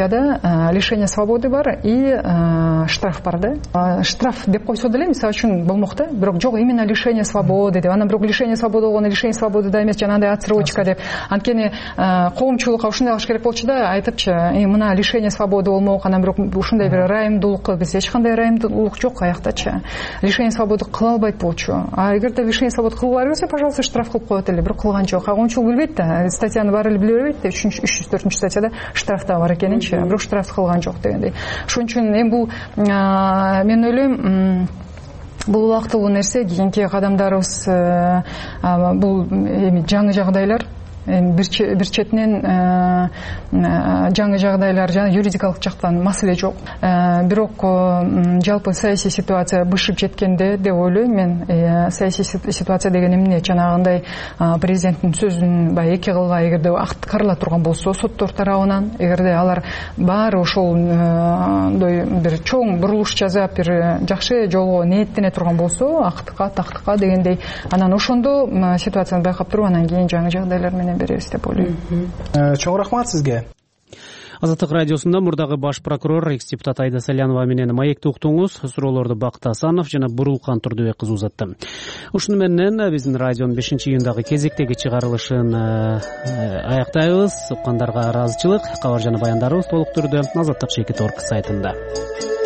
статьяда лишение свободы бар и штраф бар да. Штраф деп койсо деле мисалы үчүн болмок да, бирок жок именно лишение свободы деп, анан бирок лишение свободы болгону лишение свободы да эмес, жанагындай отсрочка деп. Анткени коомчулукка ушундай кылыш керек болчу да, айтыпчы мына лишение свободы болмок, анан бирок ушундай бир ырайымдуулук, бизде эч кандай ырайымдуулук жок аяктачы. Лишение свободы кыла албайт болчу. А эгерде лишение свободы кылгыла берсе, пожалуйста, штраф кылып коет эле, бирок кылган жок. Коомчулук билбейт да, статьяны баары эле биле бербейт да, 304 статьяда штраф да бар экенинчи, бирок штраф кылган жок дегендей. Ошон үчүн эми бул мен ойлойм, бул убактылуу нерсе. Кийинки кадамдарыбыз бул эми жаңы жагдайлар, бир четинен жаңы жагдайлар, жана юридикалык жактан маселе жок, бирок жалпы саясий ситуация бышып жеткенде деп ойлойм мен. Саясий ситуация деген эмне? Жанагындай президенттин сөзүн баягы эки кылга эгерде аткарыла турган болсо соттор тарабынан, эгерде алар баары ошолдой бир чоң бурулуш жасап, бир жакшы жолго ниеттене турган болсо, актыкка тактыкка дегендей, анан ошондо ситуацияны байкап туруп, анан кийин жаңы жагдайлар менен беребиз деп ойлойм. Чоң рахмат сизге. Азаттык радиосунда мурдагы баш прокурор, экс депутат Айда Салянова менен маекти уктуңуз. Суроолорду Бакыт Асанов жана Бурулкан Турдубек кызы узатты. Ушуну менен биздин радионун 5-июндагы кезектеги чыгарылышын аяктайбыз. Уккандарга ыраазычылык. Кабар жана баяндарыбыз толук түрдө Азаттык Чекит.org сайтында.